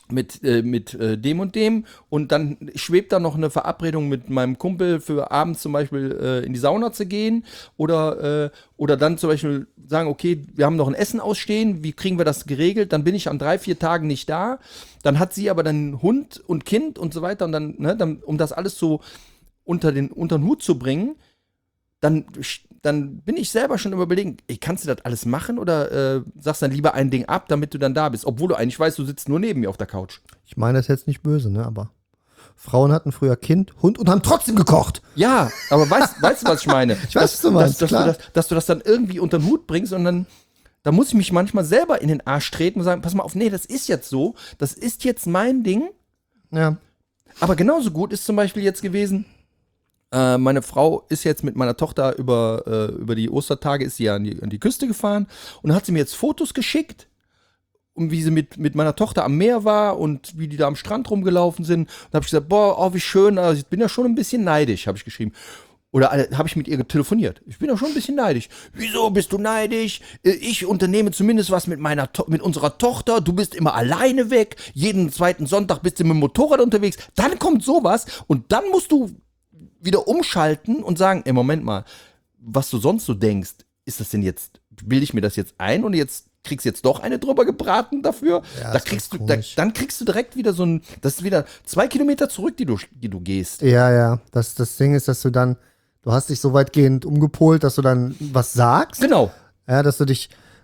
mit dem und dem und dann schwebt da noch eine Verabredung mit meinem Kumpel für abends zum Beispiel in die Sauna zu gehen oder dann zum Beispiel sagen, okay, wir haben noch ein Essen ausstehen, wie kriegen wir das geregelt? Dann bin ich an 3-4 Tagen nicht da, dann hat sie aber dann Hund und Kind und so weiter und dann um das alles so unter den Hut zu bringen, dann bin ich selber schon überlegen, ey, kannst du das alles machen oder sagst dann lieber ein Ding ab, damit du dann da bist, obwohl du eigentlich weißt, du sitzt nur neben mir auf der Couch. Ich meine das jetzt nicht böse, ne, aber Frauen hatten früher Kind, Hund und haben trotzdem gekocht. Ja, aber weißt du, was ich meine? Ich weiß, was du meinst, klar. Dass du das dann irgendwie unter den Hut bringst und dann da muss ich mich manchmal selber in den Arsch treten und sagen, pass mal auf, nee, das ist jetzt so, das ist jetzt mein Ding. Ja. Aber genauso gut ist zum Beispiel jetzt gewesen, meine Frau ist jetzt mit meiner Tochter über die Ostertage ist sie ja an die Küste gefahren und dann hat sie mir jetzt Fotos geschickt, und wie sie mit meiner Tochter am Meer war und wie die da am Strand rumgelaufen sind. Und da habe ich gesagt, boah, oh, wie schön, also ich bin ja schon ein bisschen neidisch, habe ich geschrieben. Oder habe ich mit ihr telefoniert. Ich bin ja schon ein bisschen neidisch. Wieso bist du neidisch? Ich unternehme zumindest was mit unserer Tochter. Du bist immer alleine weg. Jeden zweiten Sonntag bist du mit dem Motorrad unterwegs. Dann kommt sowas und dann musst du wieder umschalten und sagen, ey, Moment mal, was du sonst so denkst, ist das denn jetzt, bilde ich mir das jetzt ein und jetzt kriegst du jetzt doch eine drüber gebraten dafür? Ja, Dann kriegst du direkt wieder das ist wieder 2 Kilometer zurück, die du gehst. Ja. Das Ding ist, dass du hast dich so weitgehend umgepolt, dass du dann was sagst. Genau. Ja, dass du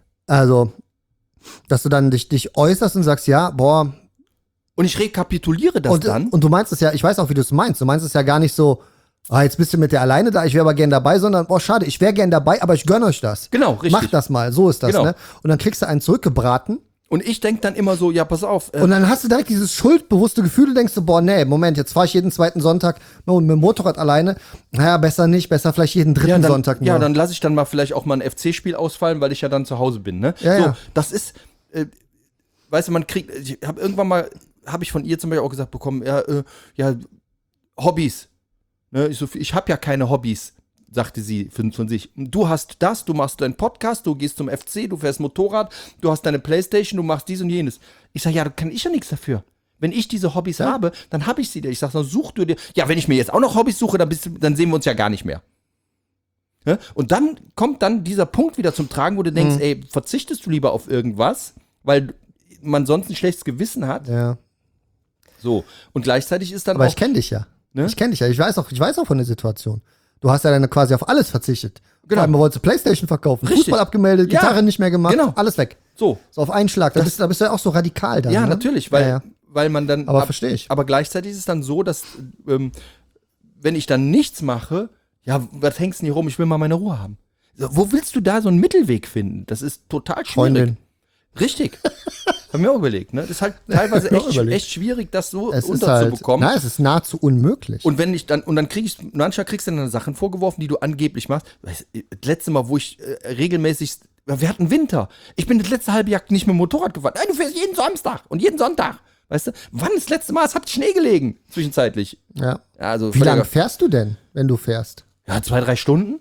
dann dich äußerst und sagst, ja, boah. Und ich rekapituliere das dann. Und du meinst es ja, ich weiß auch, wie du es meinst. Du meinst es ja gar nicht so, jetzt bist du mit der alleine da, ich wäre aber gern dabei, sondern, boah, schade, ich wäre gern dabei, aber ich gönn euch das. Genau, richtig. Macht das mal, so ist das, Genau. ne? Und dann kriegst du einen zurückgebraten. Und ich denke dann immer so, ja, pass auf. Und dann hast du direkt dieses schuldbewusste Gefühl, du denkst so, boah, nee, Moment, jetzt fahre ich jeden zweiten Sonntag mit dem Motorrad alleine. Naja, besser nicht, besser vielleicht jeden dritten Sonntag nur. Ja, dann lasse ich dann mal vielleicht auch mal ein FC-Spiel ausfallen, weil ich ja dann zu Hause bin, ne? Ja, so, ja. das ist, weißt du, habe ich von ihr zum Beispiel auch gesagt bekommen, ja, Hobbys. Ne? Ich habe ja keine Hobbys, sagte sie von sich. Du hast das, du machst deinen Podcast, du gehst zum FC, du fährst Motorrad, du hast deine Playstation, du machst dies und jenes. Ich sage, ja, da kann ich ja nichts dafür. Wenn ich diese Hobbys habe, dann habe ich sie dir. Ich sage, dann such du dir. Ja, wenn ich mir jetzt auch noch Hobbys suche, dann sehen wir uns ja gar nicht mehr. Ja? Und dann kommt dann dieser Punkt wieder zum Tragen, wo du denkst, ey, verzichtest du lieber auf irgendwas, weil man sonst ein schlechtes Gewissen hat. Ja. So. Und gleichzeitig ist dann Aber auch. ich kenne dich ja. Ne? Ich kenne dich ja. Ich weiß auch von der Situation. Du hast ja dann quasi auf alles verzichtet. Genau. Vor allem wolltest du Playstation verkaufen, Richtig. Fußball abgemeldet, Ja. Gitarre nicht mehr gemacht, Genau. alles weg. So. So auf einen Schlag. Da bist du ja auch so radikal dann. Ja, ne? natürlich, weil man dann. Aber verstehe ich. Aber gleichzeitig ist es dann so, dass, wenn ich dann nichts mache, ja, was hängst du denn hier rum? Ich will mal meine Ruhe haben. So, wo willst du da so einen Mittelweg finden? Das ist total schwierig. Freundin. Richtig. Haben wir auch überlegt, ne? Das ist halt teilweise Hab ich auch überlegt. echt schwierig, das so Es ist unterzubekommen. es ist nahezu unmöglich. Und dann manchmal kriegst du dann Sachen vorgeworfen, die du angeblich machst. Das letzte Mal, wo ich regelmäßig, wir hatten Winter. Ich bin das letzte halbe Jahr nicht mit dem Motorrad gefahren. Nein, du fährst jeden Samstag und jeden Sonntag. Weißt du? Wann das letzte Mal? Es hat Schnee gelegen, zwischenzeitlich. Ja. Also Wie lange fährst du denn, wenn du fährst? Ja, 2-3 Stunden.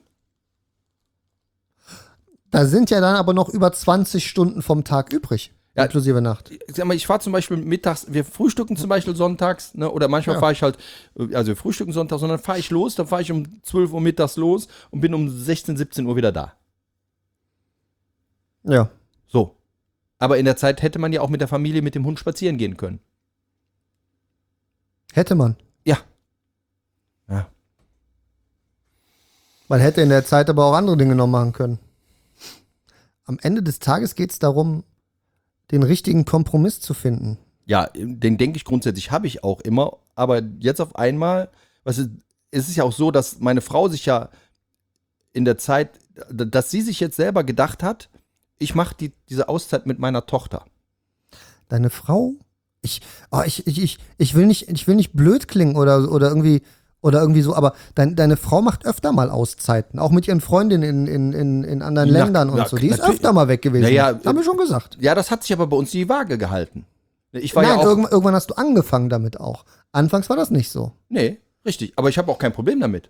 Da sind ja dann aber noch über 20 Stunden vom Tag übrig. Ja. Inklusive Nacht. Ich sag mal, ich fahre zum Beispiel mittags, wir frühstücken zum Beispiel sonntags, ne, oder manchmal fahre ich halt, also wir frühstücken sonntags, und dann fahre ich los, dann fahre ich um 12 Uhr mittags los und bin um 16, 17 Uhr wieder da. Ja. So. Aber in der Zeit hätte man ja auch mit der Familie, mit dem Hund spazieren gehen können. Hätte man. Ja. Ja. Man hätte in der Zeit aber auch andere Dinge noch machen können. Am Ende des Tages geht es darum, den richtigen Kompromiss zu finden. Ja, den denke ich grundsätzlich, habe ich auch immer. Aber jetzt auf einmal, es ist ja auch so, dass meine Frau sich ja in der Zeit, dass sie sich jetzt selber gedacht hat, ich mache diese Auszeit mit meiner Tochter. Deine Frau? Ich will nicht blöd klingen oder irgendwie so, aber deine Frau macht öfter mal Auszeiten, auch mit ihren Freundinnen in anderen Ländern und so. Die ist öfter mal weg gewesen. Ja, haben wir schon gesagt. Ja, das hat sich aber bei uns die Waage gehalten. Ich war Nein, ja auch, irgendwann hast du angefangen damit auch. Anfangs war das nicht so. Nee, richtig. Aber ich habe auch kein Problem damit.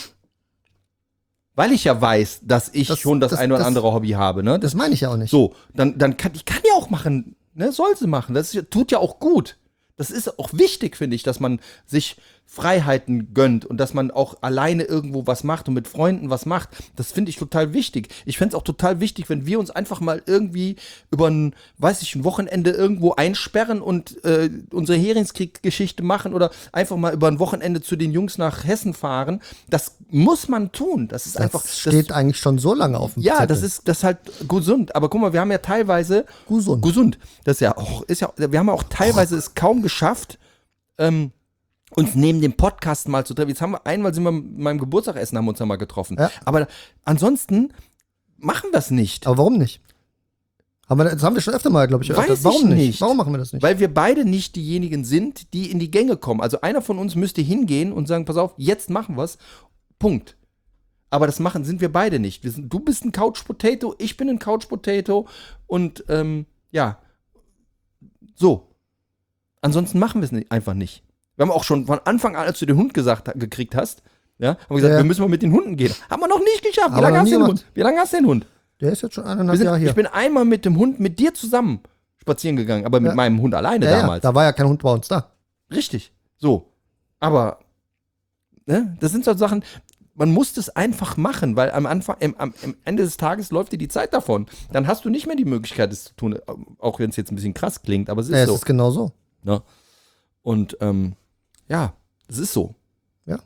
Weil ich ja weiß, dass ich schon das ein oder andere Hobby habe. Ne? Das meine ich ja auch nicht. So, dann kann ja auch machen, ne? Soll sie machen. Das tut ja auch gut. Das ist auch wichtig, finde ich, dass man sich Freiheiten gönnt und dass man auch alleine irgendwo was macht und mit Freunden was macht. Das finde ich total wichtig. Ich fände es auch total wichtig, wenn wir uns einfach mal irgendwie über ein Wochenende irgendwo einsperren und unsere Heringskrieg-Geschichte machen oder einfach mal über ein Wochenende zu den Jungs nach Hessen fahren. Das muss man tun. Das ist einfach. Das steht eigentlich schon so lange auf dem Ja, Zettel. das ist halt gesund. Aber guck mal, wir haben ja teilweise gesund. Das wir haben ja auch teilweise es kaum geschafft, uns neben dem Podcast mal zu treffen. Jetzt sind wir mit meinem Geburtstagsessen haben wir uns ja mal getroffen. Ja. Aber ansonsten machen wir es nicht. Aber warum nicht? Das haben wir schon öfter mal, glaube ich. Weiß Warum ich nicht? nicht. Warum machen wir das nicht? Weil wir beide nicht diejenigen sind, die in die Gänge kommen. Also einer von uns müsste hingehen und sagen, pass auf, jetzt machen wir's. Punkt. Aber sind wir beide nicht. Du bist ein Couch Potato, ich bin ein Couch Potato und ja, so. Ansonsten machen wir es einfach nicht. Wir haben auch schon von Anfang an, als du den Hund gekriegt hast, ja, haben wir gesagt, Ja. wir müssen mal mit den Hunden gehen. Haben wir noch nicht geschafft. Wie Aber lange noch hast du nie den Hund? Wie lange hast du den Hund? Der ist jetzt schon 1,5 Jahre hier. Ich bin einmal mit dem Hund mit dir zusammen spazieren gegangen, aber mit Ja. meinem Hund alleine Ja, damals. da war ja kein Hund bei uns da. Richtig. So. Aber, ne, das sind so Sachen, man muss das einfach machen, weil am Ende des Tages läuft dir die Zeit davon. Dann hast du nicht mehr die Möglichkeit, es zu tun, auch wenn es jetzt ein bisschen krass klingt, aber es ist Ja, so. es ist genau so. Ne? Und, ja, es ist so. Ja.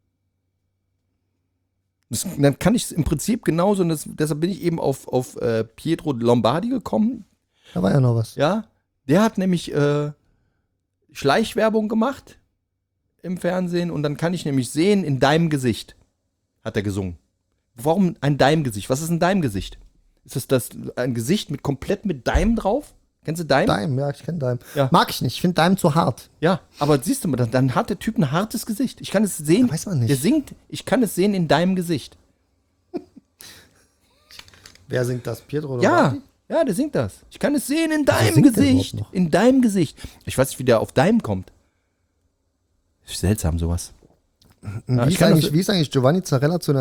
Dann kann ich es im Prinzip genauso, und deshalb bin ich eben auf Pietro Lombardi gekommen. Da war ja noch was. Ja, der hat nämlich Schleichwerbung gemacht im Fernsehen und dann kann ich nämlich sehen, in deinem Gesicht hat er gesungen. Warum ein Daim-Gesicht? Was ist ein Daim-Gesicht? Ist das ein Gesicht komplett mit Daim drauf? Kennst du Daim? Daim, ja, ich kenne Daim. Ja. Mag ich nicht, ich finde Daim zu hart. Ja, aber siehst du mal, dann hat der Typ ein hartes Gesicht. Ich kann es sehen. Ja, weiß man nicht. Der singt, ich kann es sehen in deinem Gesicht. Wer singt das? Pietro oder Ja, Lombardi? ja, der singt das. Ich kann es sehen in deinem singt der Gesicht. überhaupt noch? In deinem Gesicht. Ich weiß nicht, wie der auf Daim kommt. Ist seltsam, sowas. Ja, Wie ist eigentlich Giovanni Zarella zu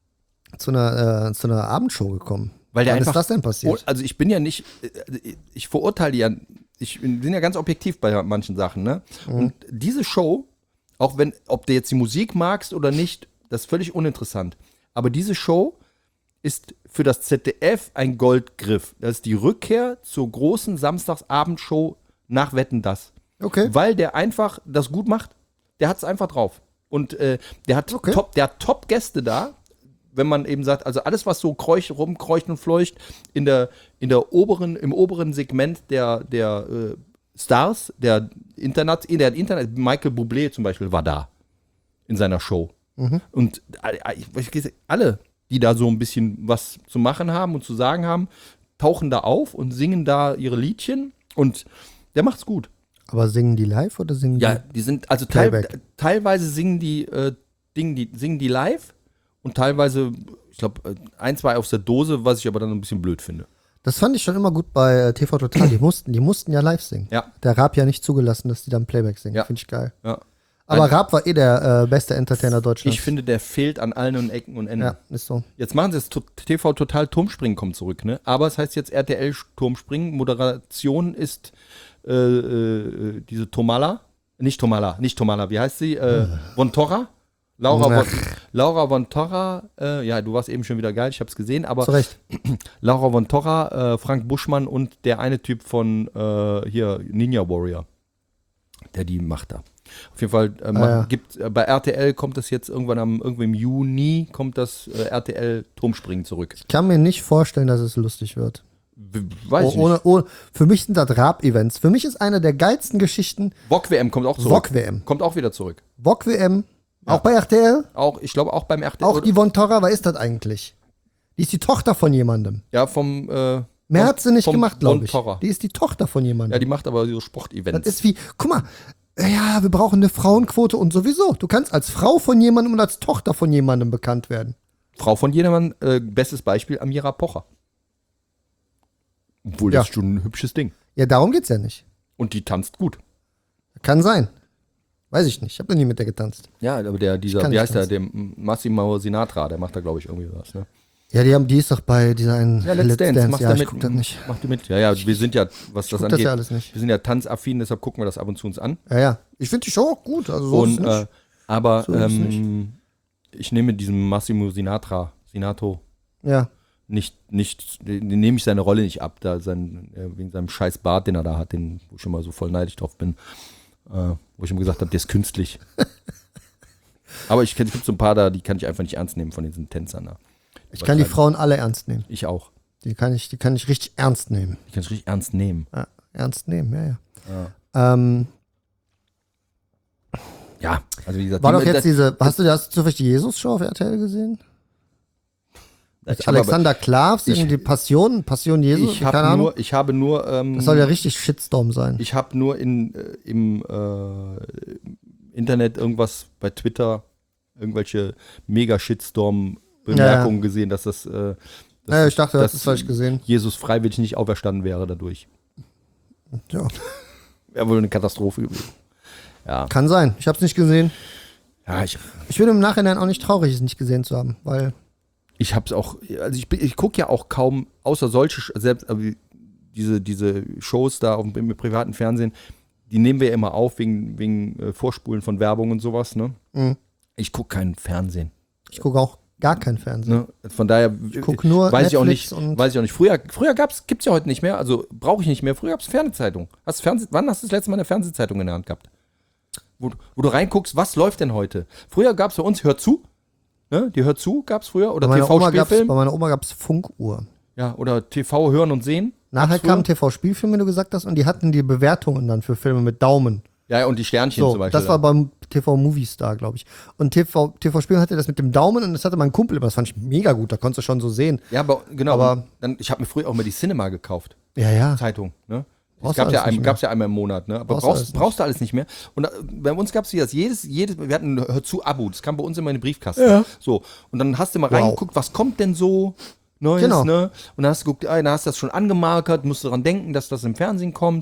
einer Abendshow gekommen? Weil der Wann einfach, ist das denn passiert? Also ich bin ja nicht, ich verurteile ja, ich bin ja ganz objektiv bei manchen Sachen, ne? Und diese Show, ob du jetzt die Musik magst oder nicht, das ist völlig uninteressant. Aber diese Show ist für das ZDF ein Goldgriff. Das ist die Rückkehr zur großen Samstagsabendshow nach Wetten, dass. Okay. Weil der einfach das gut macht. Der hat es einfach drauf. Und der hat Okay. Top-Gäste da. Wenn man eben sagt, also alles, was so rumkreucht und fleucht, im oberen Segment der Stars, der Internet, Michael Bublé zum Beispiel war da in seiner Show. Und alle, die da so ein bisschen was zu machen haben und zu sagen haben, tauchen da auf und singen da ihre Liedchen und der macht's gut. Aber singen die live oder singen Ja, die sind, also Playback. teilweise singen die live und teilweise, ich glaube, 1, 2 auf der Dose, was ich aber dann ein bisschen blöd finde. Das fand ich schon immer gut bei TV Total. Die mussten ja live singen. Ja. Der Raab ja nicht zugelassen, dass die dann Playback singen. Ja. Finde ich geil. Ja. Aber Raab war der beste Entertainer Deutschlands. Ich finde, der fehlt an allen Ecken und Enden. Ja, ist so. Jetzt machen sie es, TV Total Turmspringen kommt zurück, ne? Aber es heißt jetzt RTL Turmspringen. Moderation ist diese Tomala. Nicht Tomala, wie heißt sie? Von Torra? Laura von Torra, ja, du warst eben schon wieder geil, ich hab's gesehen, aber Zu Recht. Laura von Torra, Frank Buschmann und der eine Typ von hier, Ninja Warrior. Die macht da. Auf jeden Fall bei RTL kommt das jetzt irgendwie im Juni kommt das RTL Turmspringen zurück. Ich kann mir nicht vorstellen, dass es lustig wird. Weiß ich nicht. Für mich sind das Raab-Events. Für mich ist eine der geilsten Geschichten VOG-WM kommt auch zurück. VOG-WM. Kommt auch wieder zurück. VOG-WM, Ja. auch bei RTL. Ich glaube auch beim RTL. Auch die Von Torra, was ist das eigentlich? Die ist die Tochter von jemandem. Ja, vom Mehr hat sie nicht vom gemacht, glaube ich. Von Torra. Die ist die Tochter von jemandem. Ja, die macht aber so Das Sportevents. ist wie, guck mal, ja, wir brauchen eine Frauenquote und sowieso. Du kannst als Frau von jemandem und als Tochter von jemandem bekannt werden. Frau von jedermann, bestes Beispiel, Amira Pocher. Obwohl, Ja. das ist schon ein hübsches Ding. Ja, darum geht's ja nicht. Und die tanzt gut. Kann sein. Weiß ich nicht. Ich habe noch nie mit der getanzt. Ja, aber kann wie nicht heißt der, der Massimo Sinatra, der macht da, glaube ich, irgendwie was, ne? Ja, die ist doch bei dieser einen Ja, Let's Dance. Machst Ja, du ich mit? guck das nicht. Mach du mit? Ja, wir sind ja, was das guck das angeht, ja alles nicht. wir sind ja tanzaffin, deshalb gucken wir das ab und zu uns an. Ja. Ich finde die Show auch gut. Also so ist es nicht. Aber So ist es nicht. ich nehme diesem Massimo Sinato Ja. den nehme ich seine Rolle nicht ab, wegen seinem scheiß Bart, den er da hat, wo ich schon mal so voll neidisch drauf bin, wo ich ihm gesagt habe, der ist künstlich. Aber es gibt so ein paar da, die kann ich einfach nicht ernst nehmen von diesen Tänzern da. Ich kann die Frauen alle ernst nehmen. Ich auch. Die kann ich richtig ernst nehmen. Die kann ich richtig ernst nehmen. Ja, ernst nehmen, ja. Ja, also wie gesagt. War doch jetzt hast du zufällig die Jesus-Show auf RTL gesehen? Alexander Klavs, die Passion Jesus, keine Ahnung. Ich habe nur das soll ja richtig Shitstorm sein. Ich habe nur im Internet irgendwas bei Twitter, irgendwelche Mega-Shitstorm-Bemerkungen gesehen, dass das ich dachte, du hast es falsch gesehen. Jesus freiwillig nicht auferstanden wäre dadurch. Ja. Wäre wohl eine Katastrophe gewesen. Ja. Kann sein. Ich habe es nicht gesehen. Ja, ich bin im Nachhinein auch nicht traurig, es nicht gesehen zu haben, weil ich habe es auch, also ich gucke ja auch kaum, außer solche, selbst diese Shows da im privaten Fernsehen, die nehmen wir ja immer auf wegen Vorspulen von Werbung und sowas, ne? Mhm. Ich gucke kein Fernsehen. Ich gucke auch gar kein Fernsehen. Ne? Von daher guck nur weiß Netflix ich auch nicht. Früher gibt's ja heute nicht mehr, also brauche ich nicht mehr. Früher gab es Fernsehzeitung. Wann hast du das letzte Mal eine Fernsehzeitung in der Hand gehabt? Wo du reinguckst, was läuft denn heute? Früher gab es bei uns Hör zu. Ne? Die Hör zu gab es früher. Oder TV-Spielfilm. Bei meiner Oma gab es Funkuhr. Ja, oder TV Hören und Sehen. Nachher kam TV-Spielfilm, wie du gesagt hast, und die hatten die Bewertungen dann für Filme mit Daumen. Ja, und die Sternchen So, zum Beispiel. das war beim TV Movie Star, glaube ich. Und TV-Spiel hatte das mit dem Daumen und das hatte mein Kumpel, aber das fand ich mega gut, da konntest du schon so sehen. Ja, aber genau. Aber ich habe mir früher auch mal die Cinema gekauft. Ja. Zeitung, ne? Brauchst Gab's du alles nicht ja einmal im Monat, ne? Aber brauchst du alles nicht mehr. Und bei uns gab es das wir hatten Hör zu Abo, das kam bei uns immer in den Briefkasten. Ja. So, und dann hast du mal reingeguckt, was kommt denn so Neues, Genau. ne? Und dann hast du geguckt, dann hast du das schon angemarkert, musst du daran denken, dass das im Fernsehen kommt.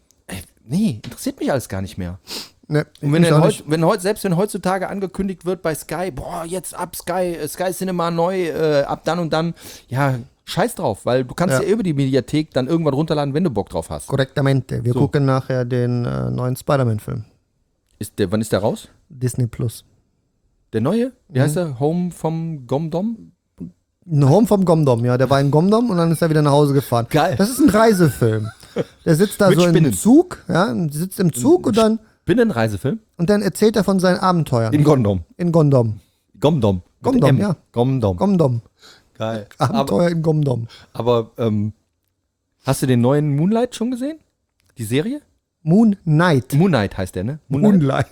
Nee, interessiert mich alles gar nicht mehr. Ne, Und wenn heutzutage angekündigt wird bei Sky, boah, jetzt ab Sky Cinema neu, ab dann und dann, ja, scheiß drauf, weil du kannst ja über die Mediathek dann irgendwann runterladen, wenn du Bock drauf hast. Korrektamente. Wir gucken nachher den neuen Spider-Man-Film. Wann ist der raus? Disney Plus. Der neue? Wie heißt der? Home vom Gomdom? Home vom Gomdom, ja. Der war in Gomdom und dann ist er wieder nach Hause gefahren. Geil. Das ist ein Reisefilm. Der sitzt da Mit so Spinnen. im Zug, sitzt im Zug und Binnenreisefilm? und dann erzählt er von seinen Abenteuern. In Gondom. In Gondom. Gomdom. Mit Gomdom, M. ja. Gomdom. Gomdom. Geil. Abenteuer in Gomdom. Aber hast du den neuen Moonlight schon gesehen? Die Serie? Moon Knight. Moonlight heißt der, ne? Moonlight.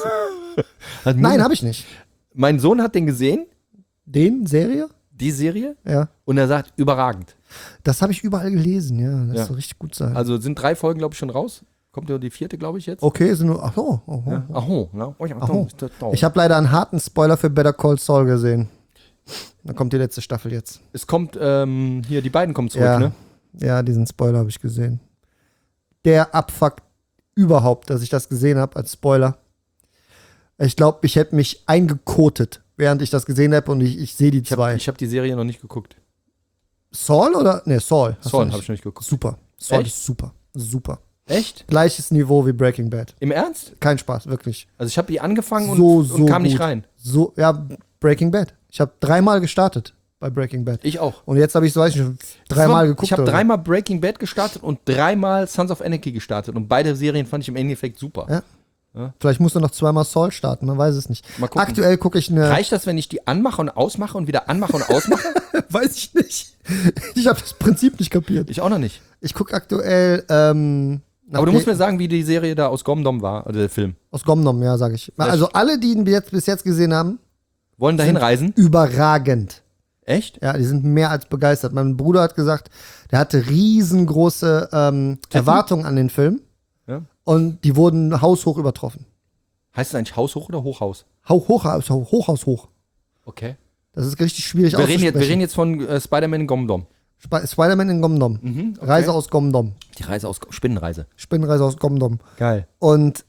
Nein, habe ich nicht. Mein Sohn hat den gesehen, Den? Serie? die Serie, Ja. und er sagt, überragend. Das habe ich überall gelesen, ja. Das Ja. soll richtig gut sein. Also sind 3 Folgen, glaube ich, schon raus. Kommt ja die 4., glaube ich, jetzt. Okay, sind nur. Ach so. Ja. Aho, ne? Aho. Ich habe leider einen harten Spoiler für Better Call Saul gesehen. Da kommt die letzte Staffel jetzt. Es kommt, hier, die beiden kommen zurück, Ja. ne? Ja, diesen Spoiler habe ich gesehen. Der Abfuck überhaupt, dass ich das gesehen habe als Spoiler. Ich glaube, ich hätte mich eingekotet, während ich das gesehen habe und ich sehe die zwei. Ich hab die Serie noch nicht geguckt. Saul oder? Ne, Saul. Hast du Saul nicht? habe ich noch nicht geguckt. Super. Saul Echt? ist super. Super. Echt? Gleiches Niveau wie Breaking Bad. Im Ernst? Kein Spaß, wirklich. Also ich habe die angefangen So und kam nicht gut. rein. So, ja, Breaking Bad. Ich habe 3-mal gestartet bei Breaking Bad. Ich auch. Und jetzt habe ich, so weiß ich nicht, 3-mal geguckt. Ich habe oder so. 3-mal Breaking Bad gestartet und 3-mal Sons of Anarchy gestartet. Und beide Serien fand ich im Endeffekt super. Ja. Vielleicht musst du noch 2-mal Saul starten, man weiß es nicht. Mal gucken. Aktuell gucke ich eine. Reicht das, wenn ich die anmache und ausmache und wieder anmache und ausmache? Weiß ich nicht. Ich habe das Prinzip nicht kapiert. Ich auch noch nicht. Ich gucke aktuell. Aber du musst mir sagen, wie die Serie da aus Gomdom war, oder der Film. Aus Gomdom, ja, sage ich. Also alle, die ihn bis jetzt gesehen haben, Wollen dahin reisen? überragend. Echt? Ja, die sind mehr als begeistert. Mein Bruder hat gesagt, der hatte riesengroße Erwartungen an den Film. Ja. Und die wurden haushoch übertroffen. Heißt es eigentlich Haus hoch oder Hochhaus? Hochhaus hoch. Okay. Das ist richtig schwierig Wir reden auszusprechen. jetzt von Spider-Man in Gomdom. Spider-Man in Gomdom. Okay. Reise aus Gomdom. Die Reise aus Spinnenreise. Spinnenreise aus Gomdom. Geil. Und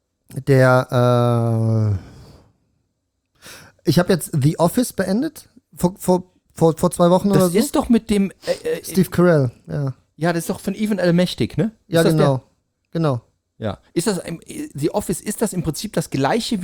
ich habe jetzt The Office beendet. Vor 2 Wochen oder Das so? ist doch mit dem. Steve Carell, ja. Ja, das ist doch von Even Allmächtig, ne? Ja, Ist das genau. Genau. der? Ja. Ist das The Office, ist das im Prinzip das gleiche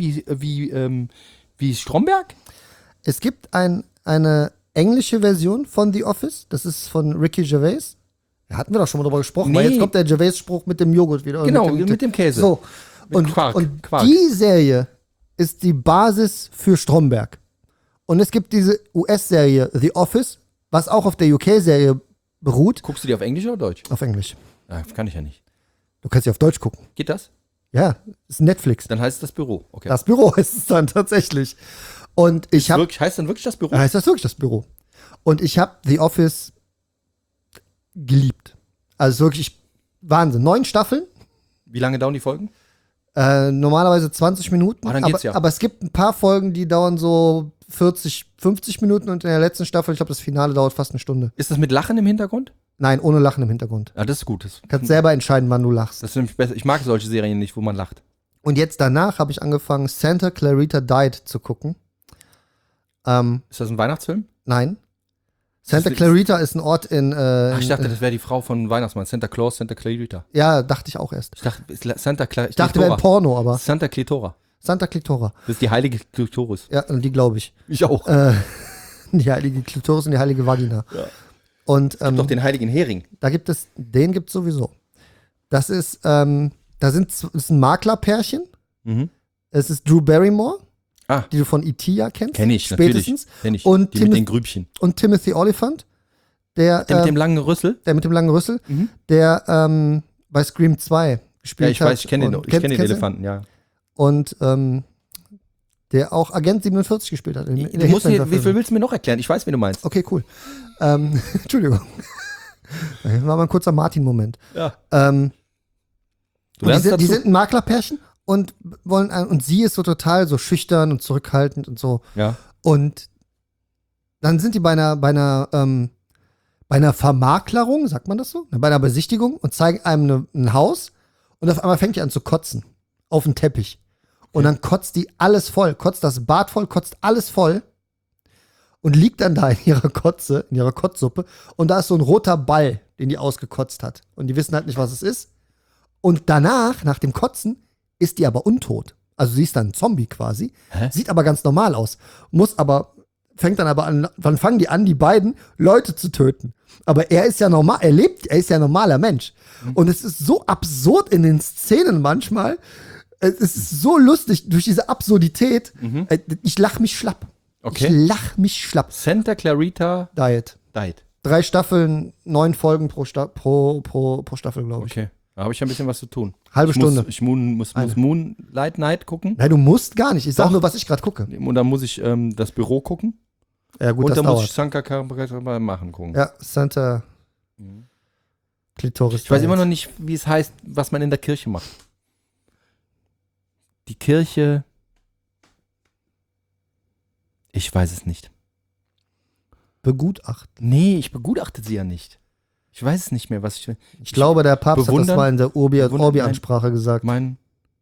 wie Stromberg? Es gibt eine englische Version von The Office. Das ist von Ricky Gervais. Da hatten wir doch schon mal drüber gesprochen, weil Nee. jetzt kommt der Gervais-Spruch mit dem Joghurt wieder. Genau, mit dem Käse. So. Mit Quark. Quark. Die Serie ist die Basis für Stromberg. Und es gibt diese US-Serie The Office, was auch auf der UK-Serie beruht. Guckst du die auf Englisch oder Deutsch? Auf Englisch. Ja, kann ich ja nicht. Du kannst sie auf Deutsch gucken. Geht das? Ja, ist Netflix. Dann heißt es das Büro. Okay. Das Büro ist es dann tatsächlich. Und ich habe Heißt dann wirklich das Büro? heißt das wirklich das Büro. Und ich habe The Office geliebt. Also wirklich Wahnsinn. 9 Staffeln, Wie lange dauern die Folgen? normalerweise 20 Minuten. Ah, dann geht's ja. Aber es gibt ein paar Folgen, die dauern so 40, 50 Minuten und in der letzten Staffel, ich glaube, das Finale dauert fast eine Stunde. Ist das mit Lachen im Hintergrund? Nein, ohne Lachen im Hintergrund. Ja, das ist gut. Du kannst selber entscheiden, wann du lachst. Das ist nämlich besser. Ich mag solche Serien nicht, wo man lacht. Und jetzt danach habe ich angefangen, Santa Clarita Died zu gucken. Ist das ein Weihnachtsfilm? Nein. Santa ist- Clarita ist ein Ort in. Ach, ich dachte, das wäre die Frau von Weihnachtsmann. Santa Claus, Santa Clarita. Ja, dachte ich auch erst. Ich dachte, ist Santa Clarita. Ich dachte, wäre ein Porno, aber Santa Clitora. Santa Clitora. Das ist die heilige Klitoris. Ja, die glaube ich. Ich auch. Die heilige Klitoris und die heilige Vagina. Ja. Und Doch den heiligen Hering. da gibt es, den gibt es sowieso. Das ist, das ist ein Maklerpärchen. Mhm. Es ist Drew Barrymore, Ah. die du von E.T. ja kennst. Kenn ich, spätestens. natürlich. Kenn ich. Und, Die mit den Grübchen. und Timothy Olyphant, der Der mit dem langen Rüssel? mit dem langen Rüssel, Mhm. der bei Scream 2 gespielt Ja, ich hat. weiß, ich kenne den, und- kenn den kennst du? Elefanten, ja. Und der auch Agent 47 gespielt hat. In der Du musst mir, wie Hitman-Verfilmung. viel willst du mir noch erklären? Ich weiß, wie du meinst. Okay, cool. Entschuldigung. Das war mal ein kurzer Martin-Moment. Ja. Du Du lernst die dazu. sind ein Maklerpärchen und und sie ist so total so schüchtern und zurückhaltend und so. Ja. Und dann sind die bei einer Vermaklerung, sagt man das so? Bei einer Besichtigung und zeigen einem ein Haus und auf einmal fängt die an zu kotzen. Auf den Teppich. Und dann kotzt die alles voll, kotzt das Bad voll, kotzt alles voll und liegt dann da in ihrer Kotze, in ihrer Kotzsuppe und da ist so ein roter Ball, den die ausgekotzt hat. Und die wissen halt nicht, was es ist. Und danach, nach dem Kotzen, ist die aber untot. Also sie ist dann ein Zombie quasi. Hä? Sieht aber ganz normal aus. Fängt dann aber an, wann fangen die an, die beiden Leute zu töten? Aber er ist ja normal, er ist ja ein normaler Mensch. Und es ist so absurd in den Szenen manchmal. Es ist so lustig durch diese Absurdität. Ich lach mich schlapp. Okay. Ich lach mich schlapp. Santa Clarita Diet. Died. 3 Staffeln, 9 Folgen pro Staffel, glaube ich. Okay. Da habe ich ein bisschen was zu tun. Halbe Ich Stunde. muss Moonlight Night gucken. Nein, du musst gar nicht. Ich sag Doch. nur, was ich gerade gucke. Und dann muss ich das Büro gucken. Ja, gut, und das dann muss dauert. ich Santa Clarita machen gucken. Ja, Santa Klitoris. Ich weiß immer noch nicht, wie es heißt, was man in der Kirche macht. Die Kirche. Ich weiß es nicht. begutachten. Nee, ich begutachte sie ja nicht. Ich weiß es nicht mehr, was ich. Ich glaube, der Papst hat das bewundern- mal in der bewundern- Orbi-Ansprache gesagt. Mir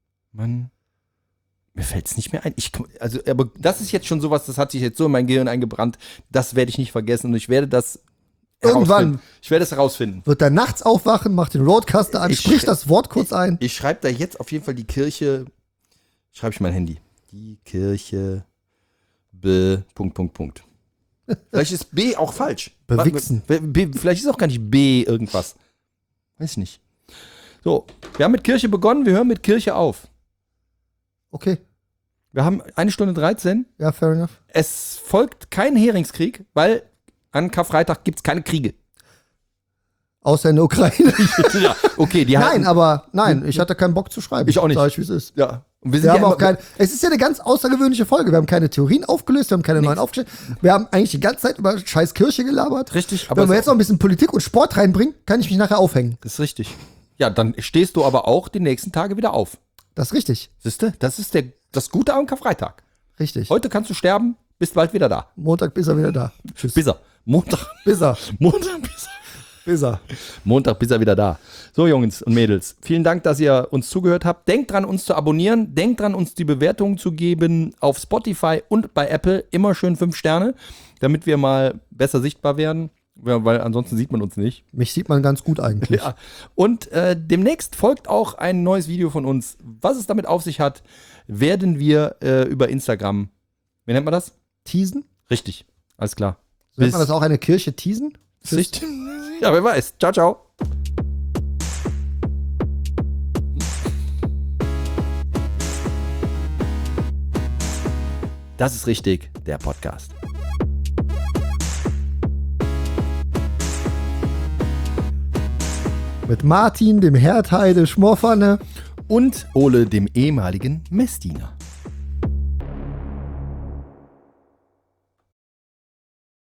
fällt es nicht mehr ein. Aber das ist jetzt schon sowas, das hat sich jetzt so in mein Gehirn eingebrannt, das werde ich nicht vergessen und ich werde das Irgendwann herausfinden. Ich werde es herausfinden. wird er nachts aufwachen, macht den Roadcaster an, Ich- spricht das Wort kurz ein. Ich schreibe da jetzt auf jeden Fall die Kirche, schreibe ich mein Handy. Die Kirche Punkt. Vielleicht ist B auch falsch. Bewichsen. Vielleicht ist auch gar nicht B irgendwas. Weiß ich nicht. So, wir haben mit Kirche begonnen, wir hören mit Kirche auf. Okay, Wir haben 1 Stunde 13. ja, fair enough. Es folgt kein Heringskrieg, weil an Karfreitag gibt es keine Kriege. Außer in der Ukraine. Ja, okay, die Nein, ich hatte keinen Bock zu schreiben. Ich auch nicht. Sag ich, wie es ist. Ja. Und Wir haben auch es ist ja eine ganz außergewöhnliche Folge. Wir haben keine Theorien aufgelöst, wir haben keine neuen aufgestellt. Wir haben eigentlich die ganze Zeit über scheiß Kirche gelabert. Richtig, Wenn wir jetzt noch ein bisschen Politik und Sport reinbringen, kann ich mich nachher aufhängen. Das ist richtig. Ja, dann stehst du aber auch die nächsten Tage wieder auf. Das ist richtig. Siehste, das ist das Gute am Karfreitag. Richtig. Heute kannst du sterben, bist bald wieder da. Montag bis er wieder da. Tschüss. Bis er. Montag bis er. Bis er. Montag bis er wieder da. So, Jungs und Mädels, vielen Dank, dass ihr uns zugehört habt. Denkt dran, uns zu abonnieren. Denkt dran, uns die Bewertungen zu geben auf Spotify und bei Apple. Immer schön 5 Sterne. damit wir mal besser sichtbar werden, weil ansonsten sieht man uns nicht. Mich sieht man ganz gut eigentlich. Ja. Und demnächst folgt auch ein neues Video von uns. Was es damit auf sich hat, werden wir über Instagram, wie nennt man das? Teasen? Richtig, alles klar. Nennt man das auch eine Kirche teasen? Sicht. Ja, wer weiß. Ciao, ciao. Das ist richtig, der Podcast. Mit Martin, dem Herdheide Schmorpfanne. Und Ole, dem ehemaligen Messdiener.